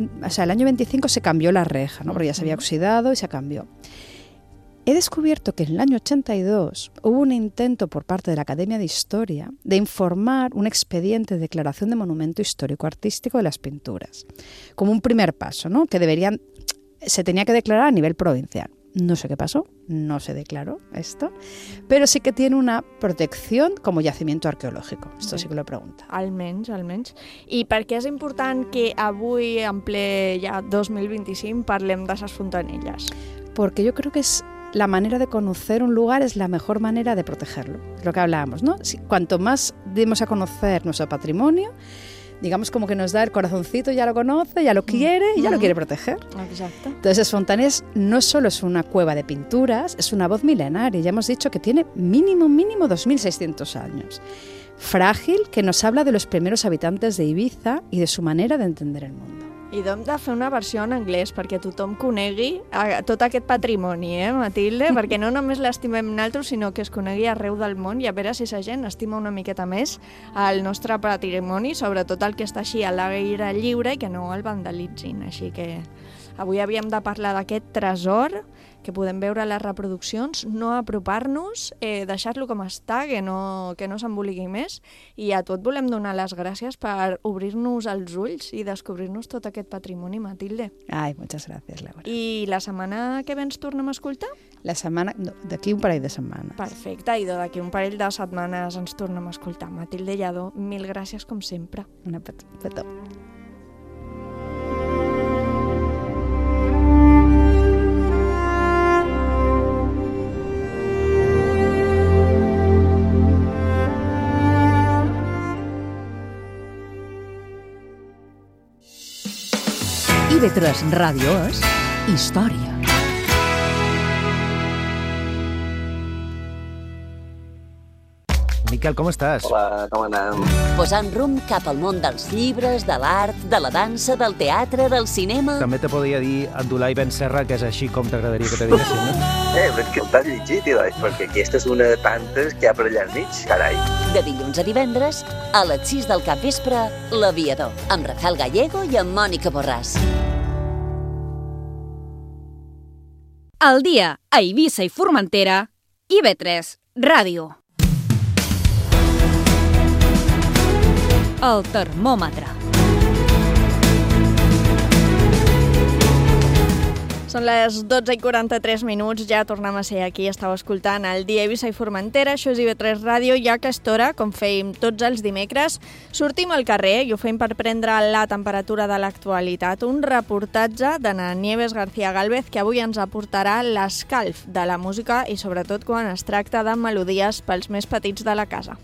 S15: 25 se cambió la reja, ¿no? Porque ya se había oxidado y se cambió. He descubierto que en el año 82 hubo un intento por parte de la Academia de Historia de informar un expediente de declaración de monumento histórico-artístico de las pinturas, como un primer paso, ¿no? Que se tenía que declarar a nivel provincial. No sé qué pasó, no se declaró esto, pero sí que tiene una protección como yacimiento arqueológico. Esto sí que lo pregunta.
S6: Almenys. I per què és important que avui, en ple ja 2025, parlem d'esas fontanelles?
S15: Porque yo creo que es la manera de conocer un lugar es la mejor manera de protegerlo. Lo que hablábamos, ¿no? Cuanto más demos a conocer nuestro patrimonio, digamos como que nos da el corazoncito, ya lo conoce, ya lo quiere y ya lo quiere proteger.
S6: Exacto.
S15: Entonces, Fontanés no solo es una cueva de pinturas, es una voz milenaria. Ya hemos dicho que tiene mínimo 2.600 años. Frágil, que nos habla de los primeros habitantes de Ibiza y de su manera de entender el mundo.
S6: I hem de fer una versió en anglès perquè tothom conegui tot aquest patrimoni, Matilde? Perquè no només l'estimem nosaltres, sinó que es conegui arreu del món i a veure si la gent estima una miqueta més el nostre patrimoni, sobretot el que està així a l'aire lliure i que no el vandalitzin. Així que avui havíem de parlar d'aquest tresor que podem veure a les reproduccions, no apropar-nos, deixar-lo com està, que no s'emboligui més, i a tot volem donar les gràcies per obrir-nos els ulls i descobrir-nos tot aquest patrimoni, Matilde.
S15: Ai, muchas gracias, Laura.
S6: I la setmana que ve ens tornem a escoltar?
S15: La setmana, no, d'aquí un parell de setmanes.
S6: Perfecte, i d'aquí un parell de setmanes ens tornem a escoltar. Matilde Lladó, mil gràcies com sempre.
S15: Una petó.
S5: IB3 Ràdio és història.
S16: Miquel, com estàs?
S17: Hola, com anem?
S18: Posant rumb cap al món dels llibres, de l'art, de la dansa, del teatre, del cinema...
S16: També te podria dir Abdulai Ben Serra, que és així com t'agradaria que te diguessin, no?
S17: Ben que t'has llegit, doncs, perquè aquesta és una de tantes que hi ha per allà al mig, carai.
S18: De dilluns a divendres, a les 6 del capvespre, L'Aviador, amb Rafael Gallego i amb Mònica Borràs.
S13: Al dia, a Eivissa i Formentera, IB3 Ràdio. El termòmetre.
S6: Són Són les 12:43, ja tornem a ser aquí. Estàu escoltant el Dia Eivissa i Formentera, això és IB3 Ràdio, i a aquesta hora, com fèiem tots els dimecres, sortim al carrer i ho fem per prendre la temperatura de l'actualitat. Un reportatge de na Nieves García Gálvez que avui ens aportarà l'escalf de la música i sobretot quan es tracta de melodies pels més petits de la casa.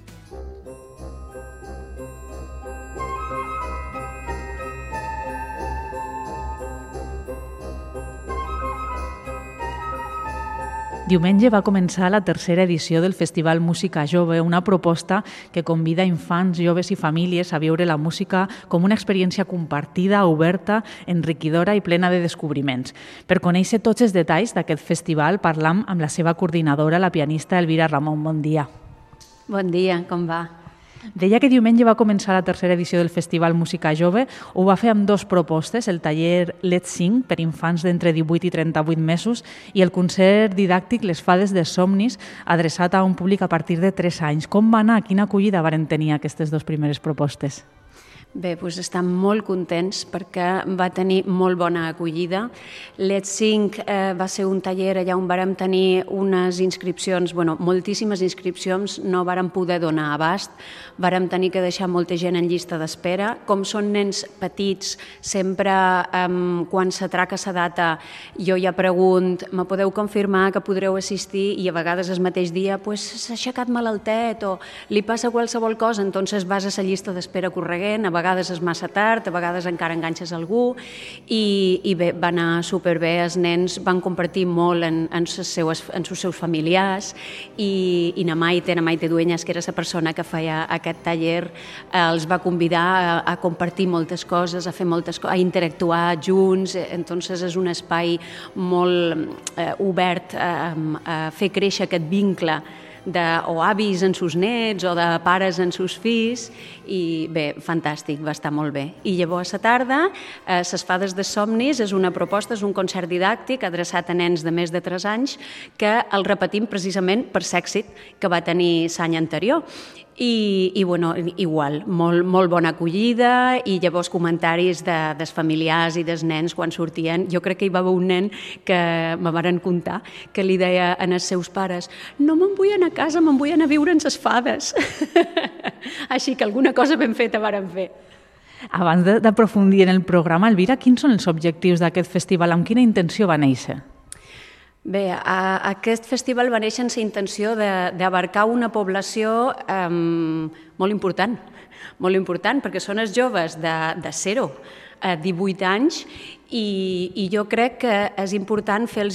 S7: Diumenge va començar la tercera edició del Festival Música Jove, una proposta que convida infants, joves i famílies a viure la música com una experiència compartida, oberta, enriquidora i plena de descobriments. Per conèixer tots els detalls d'aquest festival, parlam amb la seva coordinadora, la pianista Elvira Ramon. Bon dia.
S19: Bon dia, com va?
S7: Deia que diumenge va començar la tercera edició del Festival Música Jove. Ho va fer amb dues propostes, el taller Let's Sing per infants d'entre 18 i 38 mesos i el concert didàctic Les Fades de Somnis, adreçat a un públic a partir de 3 anys. Com va anar? Quina acollida varen tenir aquestes dues primeres propostes?
S19: Bé, doncs estem molt contents perquè va tenir molt bona acollida. Let's Sing va ser un taller allà on vàrem tenir unes inscripcions, moltíssimes inscripcions, no vàrem poder donar abast, vàrem tenir que deixar molta gent en llista d'espera. Com són nens petits, sempre quan s'atraca sa data jo ja pregunt, me podeu confirmar que podreu assistir? I a vegades el mateix dia s'ha aixecat malaltet o li passa qualsevol cosa, entonces vas a la llista d'espera corregent, a vegades és massa tard, a vegades encara enganxes algú i bé, va anar superbé, els nens van compartir molt en els seus familiars i na Maite Dueñas, que era la persona que feia aquest taller, els va convidar a compartir moltes coses, a fer moltes coses, a interactuar junts, entonces és un espai molt obert a fer créixer aquest vincle o avis en sus nets o de pares en sus fills i bé, fantàstic, va estar molt bé. I llavors a la tarda, Les Fades de Somnis és una proposta, és un concert didàctic adreçat a nens de més de 3 anys que el repetim precisament per l'èxit que va tenir l'any anterior. I igual, molt bona acollida i llavors comentaris dels familiars i dels nens quan sortien. Jo crec que hi va haver un nen que me varen contar que li deia als seus pares: no me'n vull anar a casa, me'n vull anar a viure en les fades. Així que alguna cosa ben feta varen fer.
S7: Abans d'aprofundir en el programa, Elvira, quins són els objectius d'aquest festival? Amb quina intenció va néixer?
S19: Bé, aquest festival va néixer amb la intenció d'abarcar una població molt important, perquè són els joves de 0 a 18 anys i jo crec que és important fer-los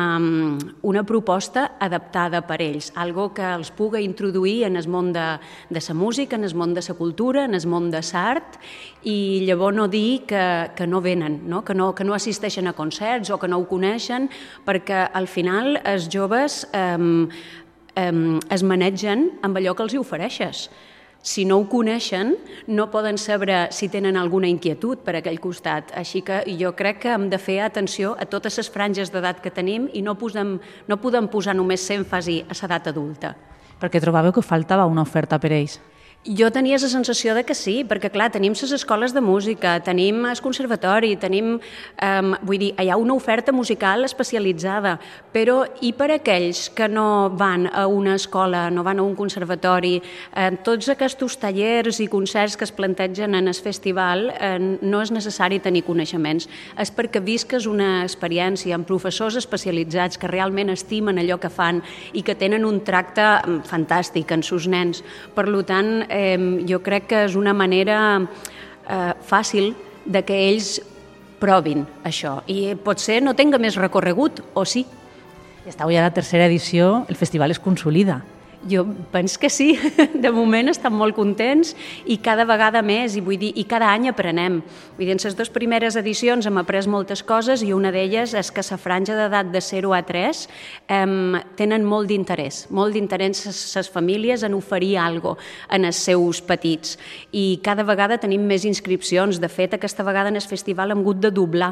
S19: una proposta adaptada per ells, algo que els pugui introduir en el món de la música, en el món de la cultura, en el món de l'art, i llavors no dir que no venen, que no assisteixen a concerts o que no ho coneixen, perquè al final els joves es manegen amb allò que els hi ofereixes. Si no ho coneixen, no poden saber si tenen alguna inquietud per aquell costat. Així que jo crec que hem de fer atenció a totes les franges d'edat que tenim i no podem posar només èmfasi a l'edat adulta.
S7: Perquè trobàveu que faltava una oferta per ells?
S19: Jo tenia la sensació de que sí, perquè clar, tenim les escoles de música, tenim el conservatori, hi ha una oferta musical especialitzada, però i per aquells que no van a una escola, no van a un conservatori, tots aquests tallers i concerts que es plantegen en el festival no és necessari tenir coneixements, és perquè visques una experiència amb professors especialitzats que realment estimen allò que fan i que tenen un tracte fantàstic en sus nens. Per tant, jo crec que és una manera fàcil de que ells provin això. I potser no tenga més recorregut, o sí.
S7: Estàu ja a la tercera edició, el festival es consolida.
S19: Jo penso que sí, de moment estem molt contents i cada vegada més, i cada any aprenem. En les 2 primeres edicions hem après moltes coses i una d'elles és que la franja d'edat de 0 a 3 tenen molt d'interès les famílies en oferir alguna cosa en els seus petits i cada vegada tenim més inscripcions. De fet, aquesta vegada en el festival hem hagut de doblar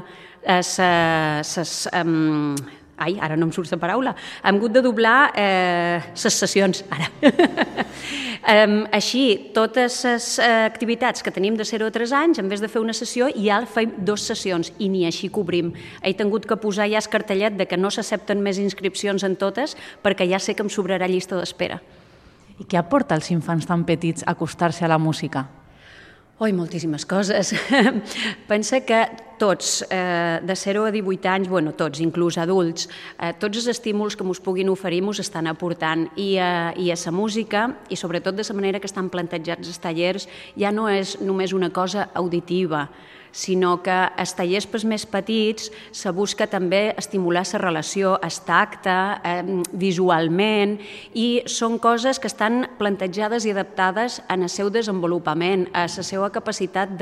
S19: ara no em surt la paraula, hem hagut de doblar les sessions, ara. Així, totes les activitats que tenim de 0 a 3 anys, en vez de fer una sessió, ja fem 2 sessions i ni així cobrim. He tingut que posar ja el cartellet de que no s'accepten més inscripcions en totes perquè ja sé que em sobrarà llista d'espera.
S20: I què aporta als infants tan petits acostar-se a la música?
S19: Oi, moltíssimes coses. Pensa que tots, de 0 a 18 anys, bueno, tots, inclús adults, tots els estímuls que ens puguin oferir ens estan aportant i a la música, i sobretot de la manera que estan plantejats els tallers, ja no és només una cosa auditiva, sinó que als tallers pels més petits se busca també estimular la relació, el tacte, visualment, i són coses que estan plantejades i adaptades en el seu desenvolupament, a la seva capacitat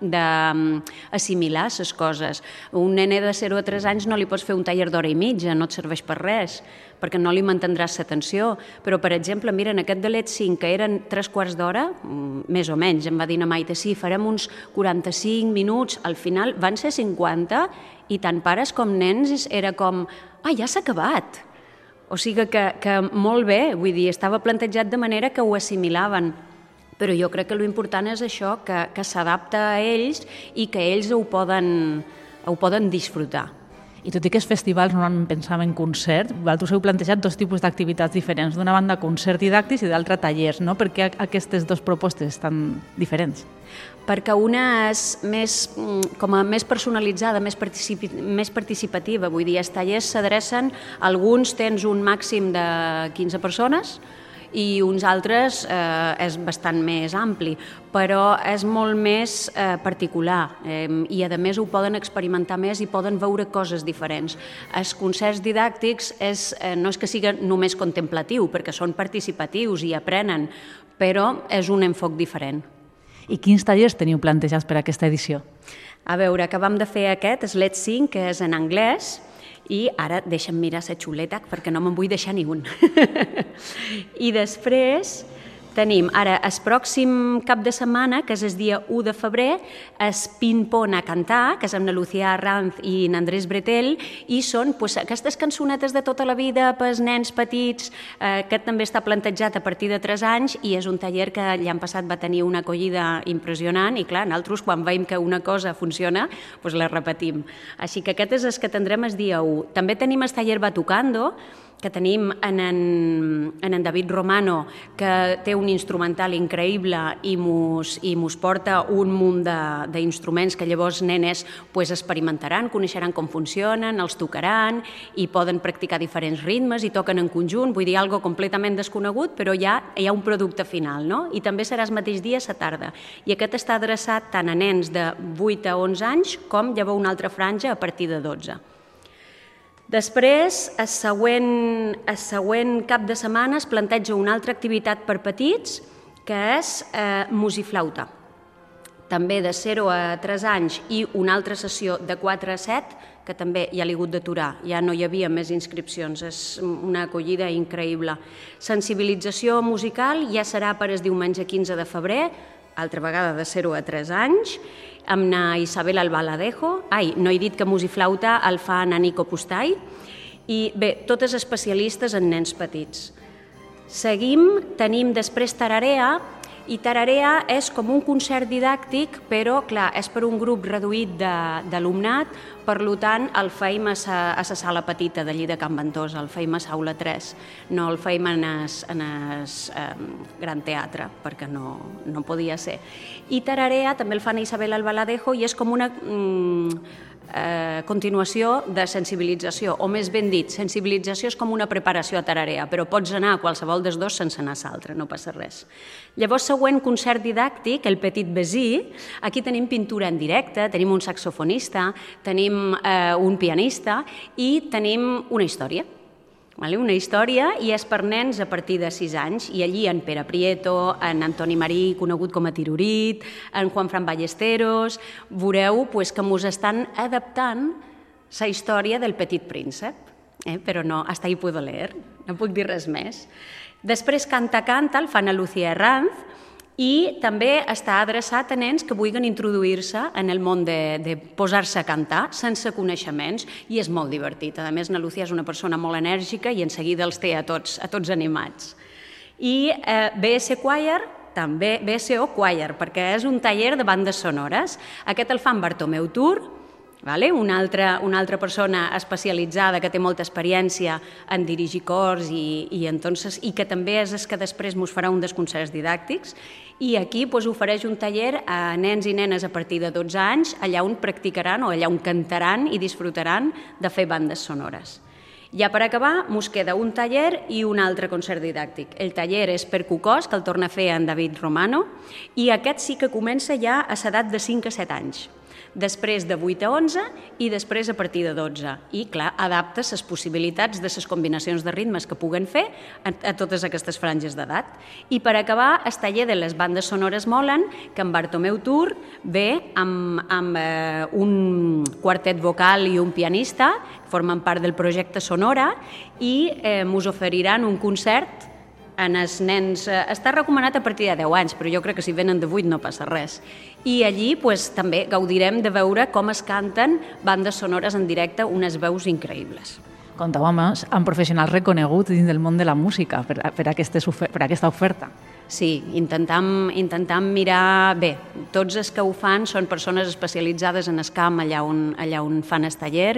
S19: d'assimilar les coses. Un nene de 0 a 3 anys no li pots fer un taller d'hora i mitja, no et serveix per res, perquè no li mantindràs l'atenció. Però, per exemple, mira, en aquest de l'ET 5, que eren 3/4 d'hora, més o menys, em va dir na Maite, sí, farem uns 45 minuts, al final van ser 50, i tant pares com nens era com, ja s'ha acabat. O sigui que molt bé, vull dir, estava plantejat de manera que ho assimilaven. Però jo crec que l'important és això, que s'adapta a ells i que ells ho poden disfrutar.
S20: I tot i que els festivals normalment pensàvem en concert, vosaltres heu plantejat 2 tipus d'activitats diferents. D'una banda, concert didàctics i d'altra, tallers. No? Per què aquestes 2 propostes estan diferents?
S19: Perquè una és més personalitzada, més participativa. Vull dir, els tallers s'adrecen, alguns tens un màxim de 15 persones, i uns altres és bastant més ampli, però és molt més particular i a més ho poden experimentar més i poden veure coses diferents. Els concerts didàctics no és que siguin només contemplatiu, perquè són participatius i aprenen, però és un enfoc diferent.
S20: I quins tallers teniu plantejats per aquesta edició?
S19: A veure, acabam de fer aquest, l'ET 5, que és en anglès, i ara deixa'm mirar la xuleta perquè no me'n vull deixar ni un. I després tenim ara el pròxim cap de setmana, que és el dia 1 de febrer, es Ping-Pong a cantar, que és amb la Lucía Arranz i n'Andrés Bretel, i són aquestes cançonetes de tota la vida pels nens petits. Aquest també està plantejat a partir de 3 anys i és un taller que l'any passat va tenir una acollida impressionant i clar, nosaltres quan veiem que una cosa funciona, doncs la repetim. Així que aquest és el que tindrem el dia 1. També tenim el taller Batucando, que tenim en David Romano, que té un instrumental increïble i mos porta un munt d'instruments que llavors nenes experimentaran, coneixeran com funcionen, els tocaran i poden practicar diferents ritmes i toquen en conjunt, vull dir, algo completament desconegut, però ja hi ha un producte final, no? I també serà el mateix dia a la tarda. I aquest està adreçat tant a nens de 8 a 11 anys com llavors una altra franja a partir de 12. Després, el següent cap de setmana es planteja una altra activitat per petits, que és musiflauta. També de 0 a 3 anys i una altra sessió de 4 a 7, que també ja l'he hagut d'aturar, ja no hi havia més inscripcions, és una acollida increïble. Sensibilització musical ja serà per el diumenge 15 de febrer, altra vegada de 0 a 3 anys, amb na Isabel Albaladejo. No he dit que musiflauta el fa na Nico Pustai. I bé, totes especialistes en nens petits. Seguim, tenim després Tararea, i Tararea és com un concert didàctic, però, clar, és per un grup reduït d'alumnat, per tant, el feim a la sala petita d'allí de Can Ventosa, el feim a Saula 3, no el feim en el Gran Teatre, perquè no podia ser. I Tararea també el fan a Isabel Albaladejo i és com una continuació de sensibilització, o més ben dit, sensibilització és com una preparació a Tararea, però pots anar a qualsevol dels dos sense anar a l'altre, no passa res. Llavors, següent concert didàctic, el Petit Besí, aquí tenim pintura en directe, tenim un saxofonista, tenim un pianista i tenim una història. Una història i és per nens a partir de 6 anys i allí en Pere Prieto, en Antoni Marí, conegut com a Tirurit, en Juanfran Ballesteros, veureu que mos estan adaptant la història del Petit Príncep, però no, hasta ahí puedo leer, no puc dir res més. Després Canta Canta, el fan a Lucía Arranz, i també està adreçat a nens que vulguin introduir-se en el món de posar-se a cantar sense coneixements i és molt divertit. A més, na Lucía és una persona molt enèrgica i en seguida els té a tots animats. I BS Choir, també BSO Choir, perquè és un taller de bandes sonores. Aquest el fa en Bartomeu Tur, una altra persona especialitzada que té molta experiència en dirigir cors i que també és el que després ens farà un dels concerts didàctics. I aquí ofereix un taller a nens i nenes a partir de 12 anys, allà on practicaran o allà on cantaran i disfrutaran de fer bandes sonores. Ja per acabar, ens queda un taller i un altre concert didàctic. El taller és per cucós, que el torna a fer en David Romano, i aquest sí que comença ja a l'edat de 5 a 7 anys. Després de 8 a 11 i després a partir de 12. I, clar, adapta les possibilitats de les combinacions de ritmes que puguen fer a totes aquestes franges d'edat. I per acabar, el taller de les bandes sonores molen, que en Bartomeu Tur ve amb un quartet vocal i un pianista, formen part del projecte Sonora, i ens oferiran un concert en els nens. Està recomanat a partir de 10 anys, però jo crec que si venen de 8 no passa res. I allí també gaudirem de veure com es canten bandes sonores en directe, unes veus increïbles.
S20: Contau amb professionals reconeguts dins del món de la música per aquesta oferta.
S19: Sí, intentam mirar bé. Tots els que ho fan són persones especialitzades en el camp allà on fan el taller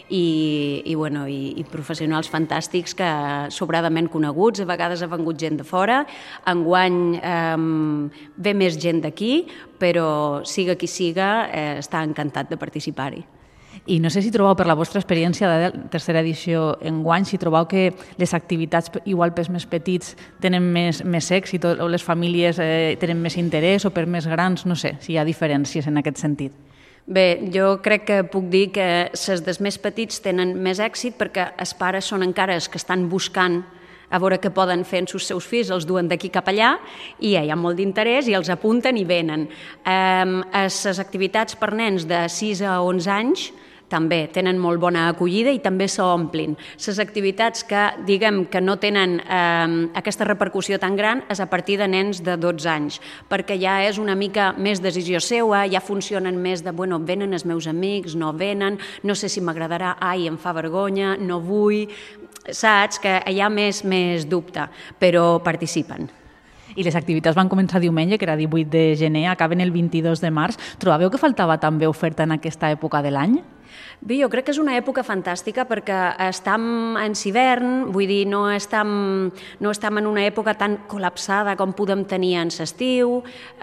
S19: i professionals fantàstics que sobradament coneguts, a vegades ha vengut gent de fora, enguany ve més gent d'aquí, però siga qui siga, està encantat de participar-hi.
S20: I no sé si trobeu, per la vostra experiència de la tercera edició enguany, si trobeu que les activitats igual pels més petits tenen més èxit o les famílies tenen més interès o per més grans, no sé, si hi ha diferències en aquest sentit.
S19: Bé, jo crec que puc dir que les dels més petits tenen més èxit perquè els pares són encara els que estan buscant a veure què poden fer amb els seus fills, els duen d'aquí cap allà i hi ha molt d'interès i els apunten i venen. Les activitats per nens de 6 a 11 anys també tenen molt bona acollida i també s'omplin. Les activitats que, diguem, que no tenen aquesta repercussió tan gran és a partir de nens de 12 anys, perquè ja és una mica més decisió seva, ja funcionen més de, bueno, venen els meus amics, no venen, no sé si m'agradarà, ai, em fa vergonya, no vull, saps? Que hi ha més dubte, però participen.
S20: I les activitats van començar diumenge, que era 18 de gener, acaben el 22 de març. Trobàveu que faltava també oferta en aquesta època de l'any?
S19: Bé, jo crec que és una època fantàstica perquè estem en hivern, vull dir, no estem en una època tan col·lapsada com podem tenir en l'estiu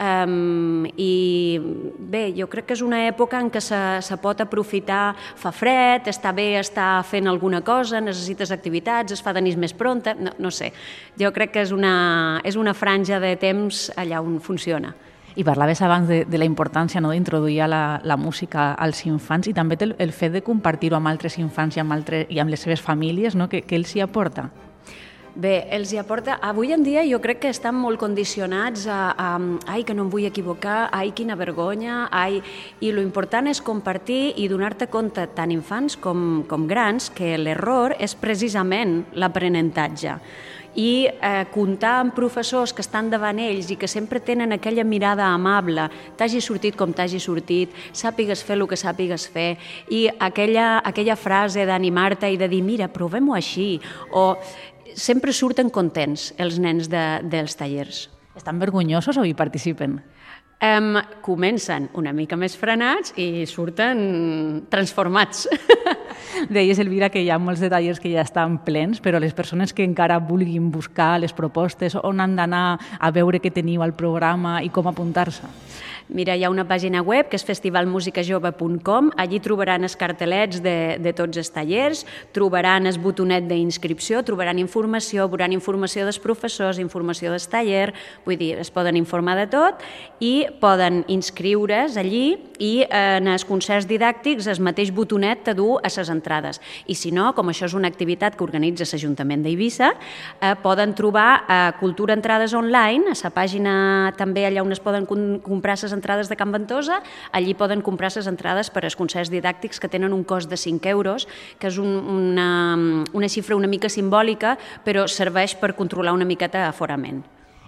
S19: i bé, jo crec que és una època en què se pot aprofitar, fa fred, està bé estar fent alguna cosa, necessites activitats, es fa de nit més pronta, no sé. Jo crec que és una franja de temps allà on funciona.
S20: I parlaves abans de la importància d'introduir la música als infants i també el fet de compartir-ho amb altres infants i amb les seves famílies, no? Què els hi aporta?
S19: Bé, els hi aporta... Avui en dia jo crec que estan molt condicionats a ai, que no em vull equivocar, ai, quina vergonya, ai... I l'important és compartir i donar-te compte, tant infants com grans, que l'error és precisament l'aprenentatge. I comptar amb professors que estan davant ells i que sempre tenen aquella mirada amable, t'hagi sortit com t'hagi sortit, sàpigues fer el que sàpigues fer, i aquella frase d'animar-te i de dir, mira, provem-ho així, o sempre surten contents els nens dels tallers.
S20: Estan vergonyosos o hi participen?
S19: Comencen una mica més frenats i surten transformats.
S20: Deies, Elvira, que hi ha molts de tallers que ja estan plens, però les persones que encara vulguin buscar les propostes, on han d'anar a veure què teniu al programa i com apuntar-se?
S19: Mira, hi ha una pàgina web que és festivalmusicajove.com, allí trobaran els cartelets de tots els tallers, trobaran el botonet d'inscripció, trobaran informació, veuran informació dels professors, informació del taller, vull dir, es poden informar de tot i poden inscriure's allí i en els concerts didàctics el mateix botonet te du a les entrades. I si no, com això és una activitat que organitza l'Ajuntament d'Eivissa, poden trobar Cultura Entrades Online, a la pàgina també allà on es poden comprar les entrades de Can Ventosa, allí poden comprar les entrades per als concerts didàctics que tenen un cost de 5 euros, que és una xifra una mica simbòlica, però serveix per controlar una miqueta aforament.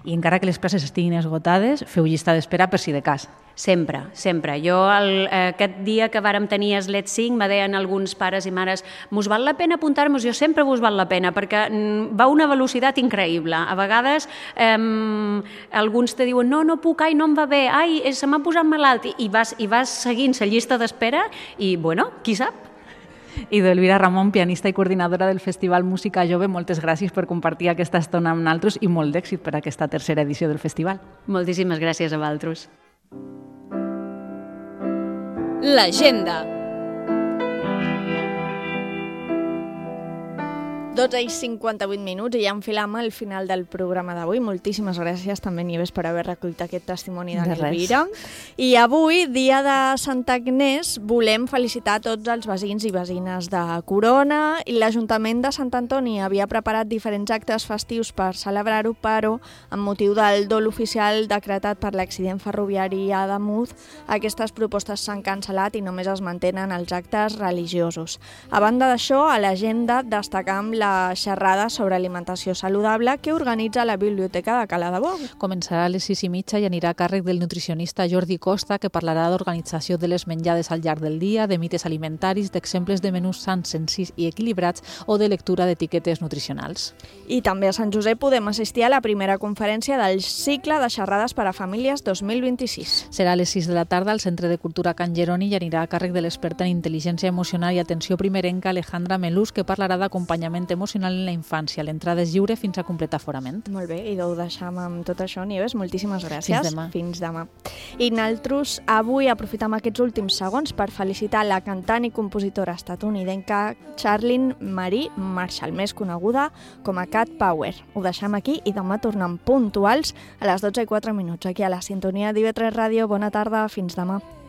S20: i encara que les places estiguin esgotades, feu llista d'espera per si de cas.
S19: Sempre, sempre. Jo aquest dia que vàrem tenir Let's Sing me deien alguns pares i mares «Mos val la pena apuntar-nos?» Jo sempre vos val la pena perquè va a una velocitat increïble. A vegades alguns te diuen «No, no puc, ai, no em va bé, ai, se m'ha posat malalt» i vas seguint la llista d'espera i, bueno, qui sap?
S20: I d'Elvira Ramon, pianista i coordinadora del Festival Música Jove, moltes gràcies per compartir aquesta estona amb nosaltres i molt d'èxit per aquesta tercera edició del festival.
S19: Moltíssimes gràcies a vosaltres.
S13: L'agenda.
S6: 12:58 i ja enfilem al final del programa d'avui. Moltíssimes gràcies també, Nieves, per haver recollit aquest testimoni de l'Elvira. I avui, dia de Santa Agnès, volem felicitar tots els veïns i veïnes de Corona. I l'Ajuntament de Sant Antoni havia preparat diferents actes festius per celebrar-ho, però amb motiu del dol oficial decretat per l'accident ferroviari a Ademuz, aquestes propostes s'han cancel·lat i només es mantenen els actes religiosos. A banda d'això, a l'agenda destacam la xerrada sobre alimentació saludable que organitza la Biblioteca de Cala de Boc.
S7: Començarà a les 6:30 i anirà a càrrec del nutricionista Jordi Costa, que parlarà d'organització de les menjades al llarg del dia, de mites alimentaris, d'exemples de menús sants, senzills i equilibrats o de lectura d'etiquetes nutricionals.
S6: I també a Sant Josep podem assistir a la primera conferència del cicle de xerrades per a famílies 2026.
S7: Serà a les 6 de la tarda al Centre de Cultura Can Jeroni i anirà a càrrec de l'experta en intel·ligència emocional i atenció primerenca Alejandra Melús, que parlarà d'acompanyament emocional en la infància. L'entrada és lliure fins a complet aforament.
S6: Molt bé, i ho deixem amb tot això, Nieves. Moltíssimes gràcies.
S7: Fins demà.
S6: Fins demà. I nosaltres avui aprofitem aquests últims segons per felicitar la cantant i compositora estatunidenca Charlene Marie Marshall, més coneguda com a Cat Power. Ho deixem aquí i demà tornem puntuals a les 12:04 aquí a la sintonia d'IV3 Ràdio. Bona tarda, fins demà.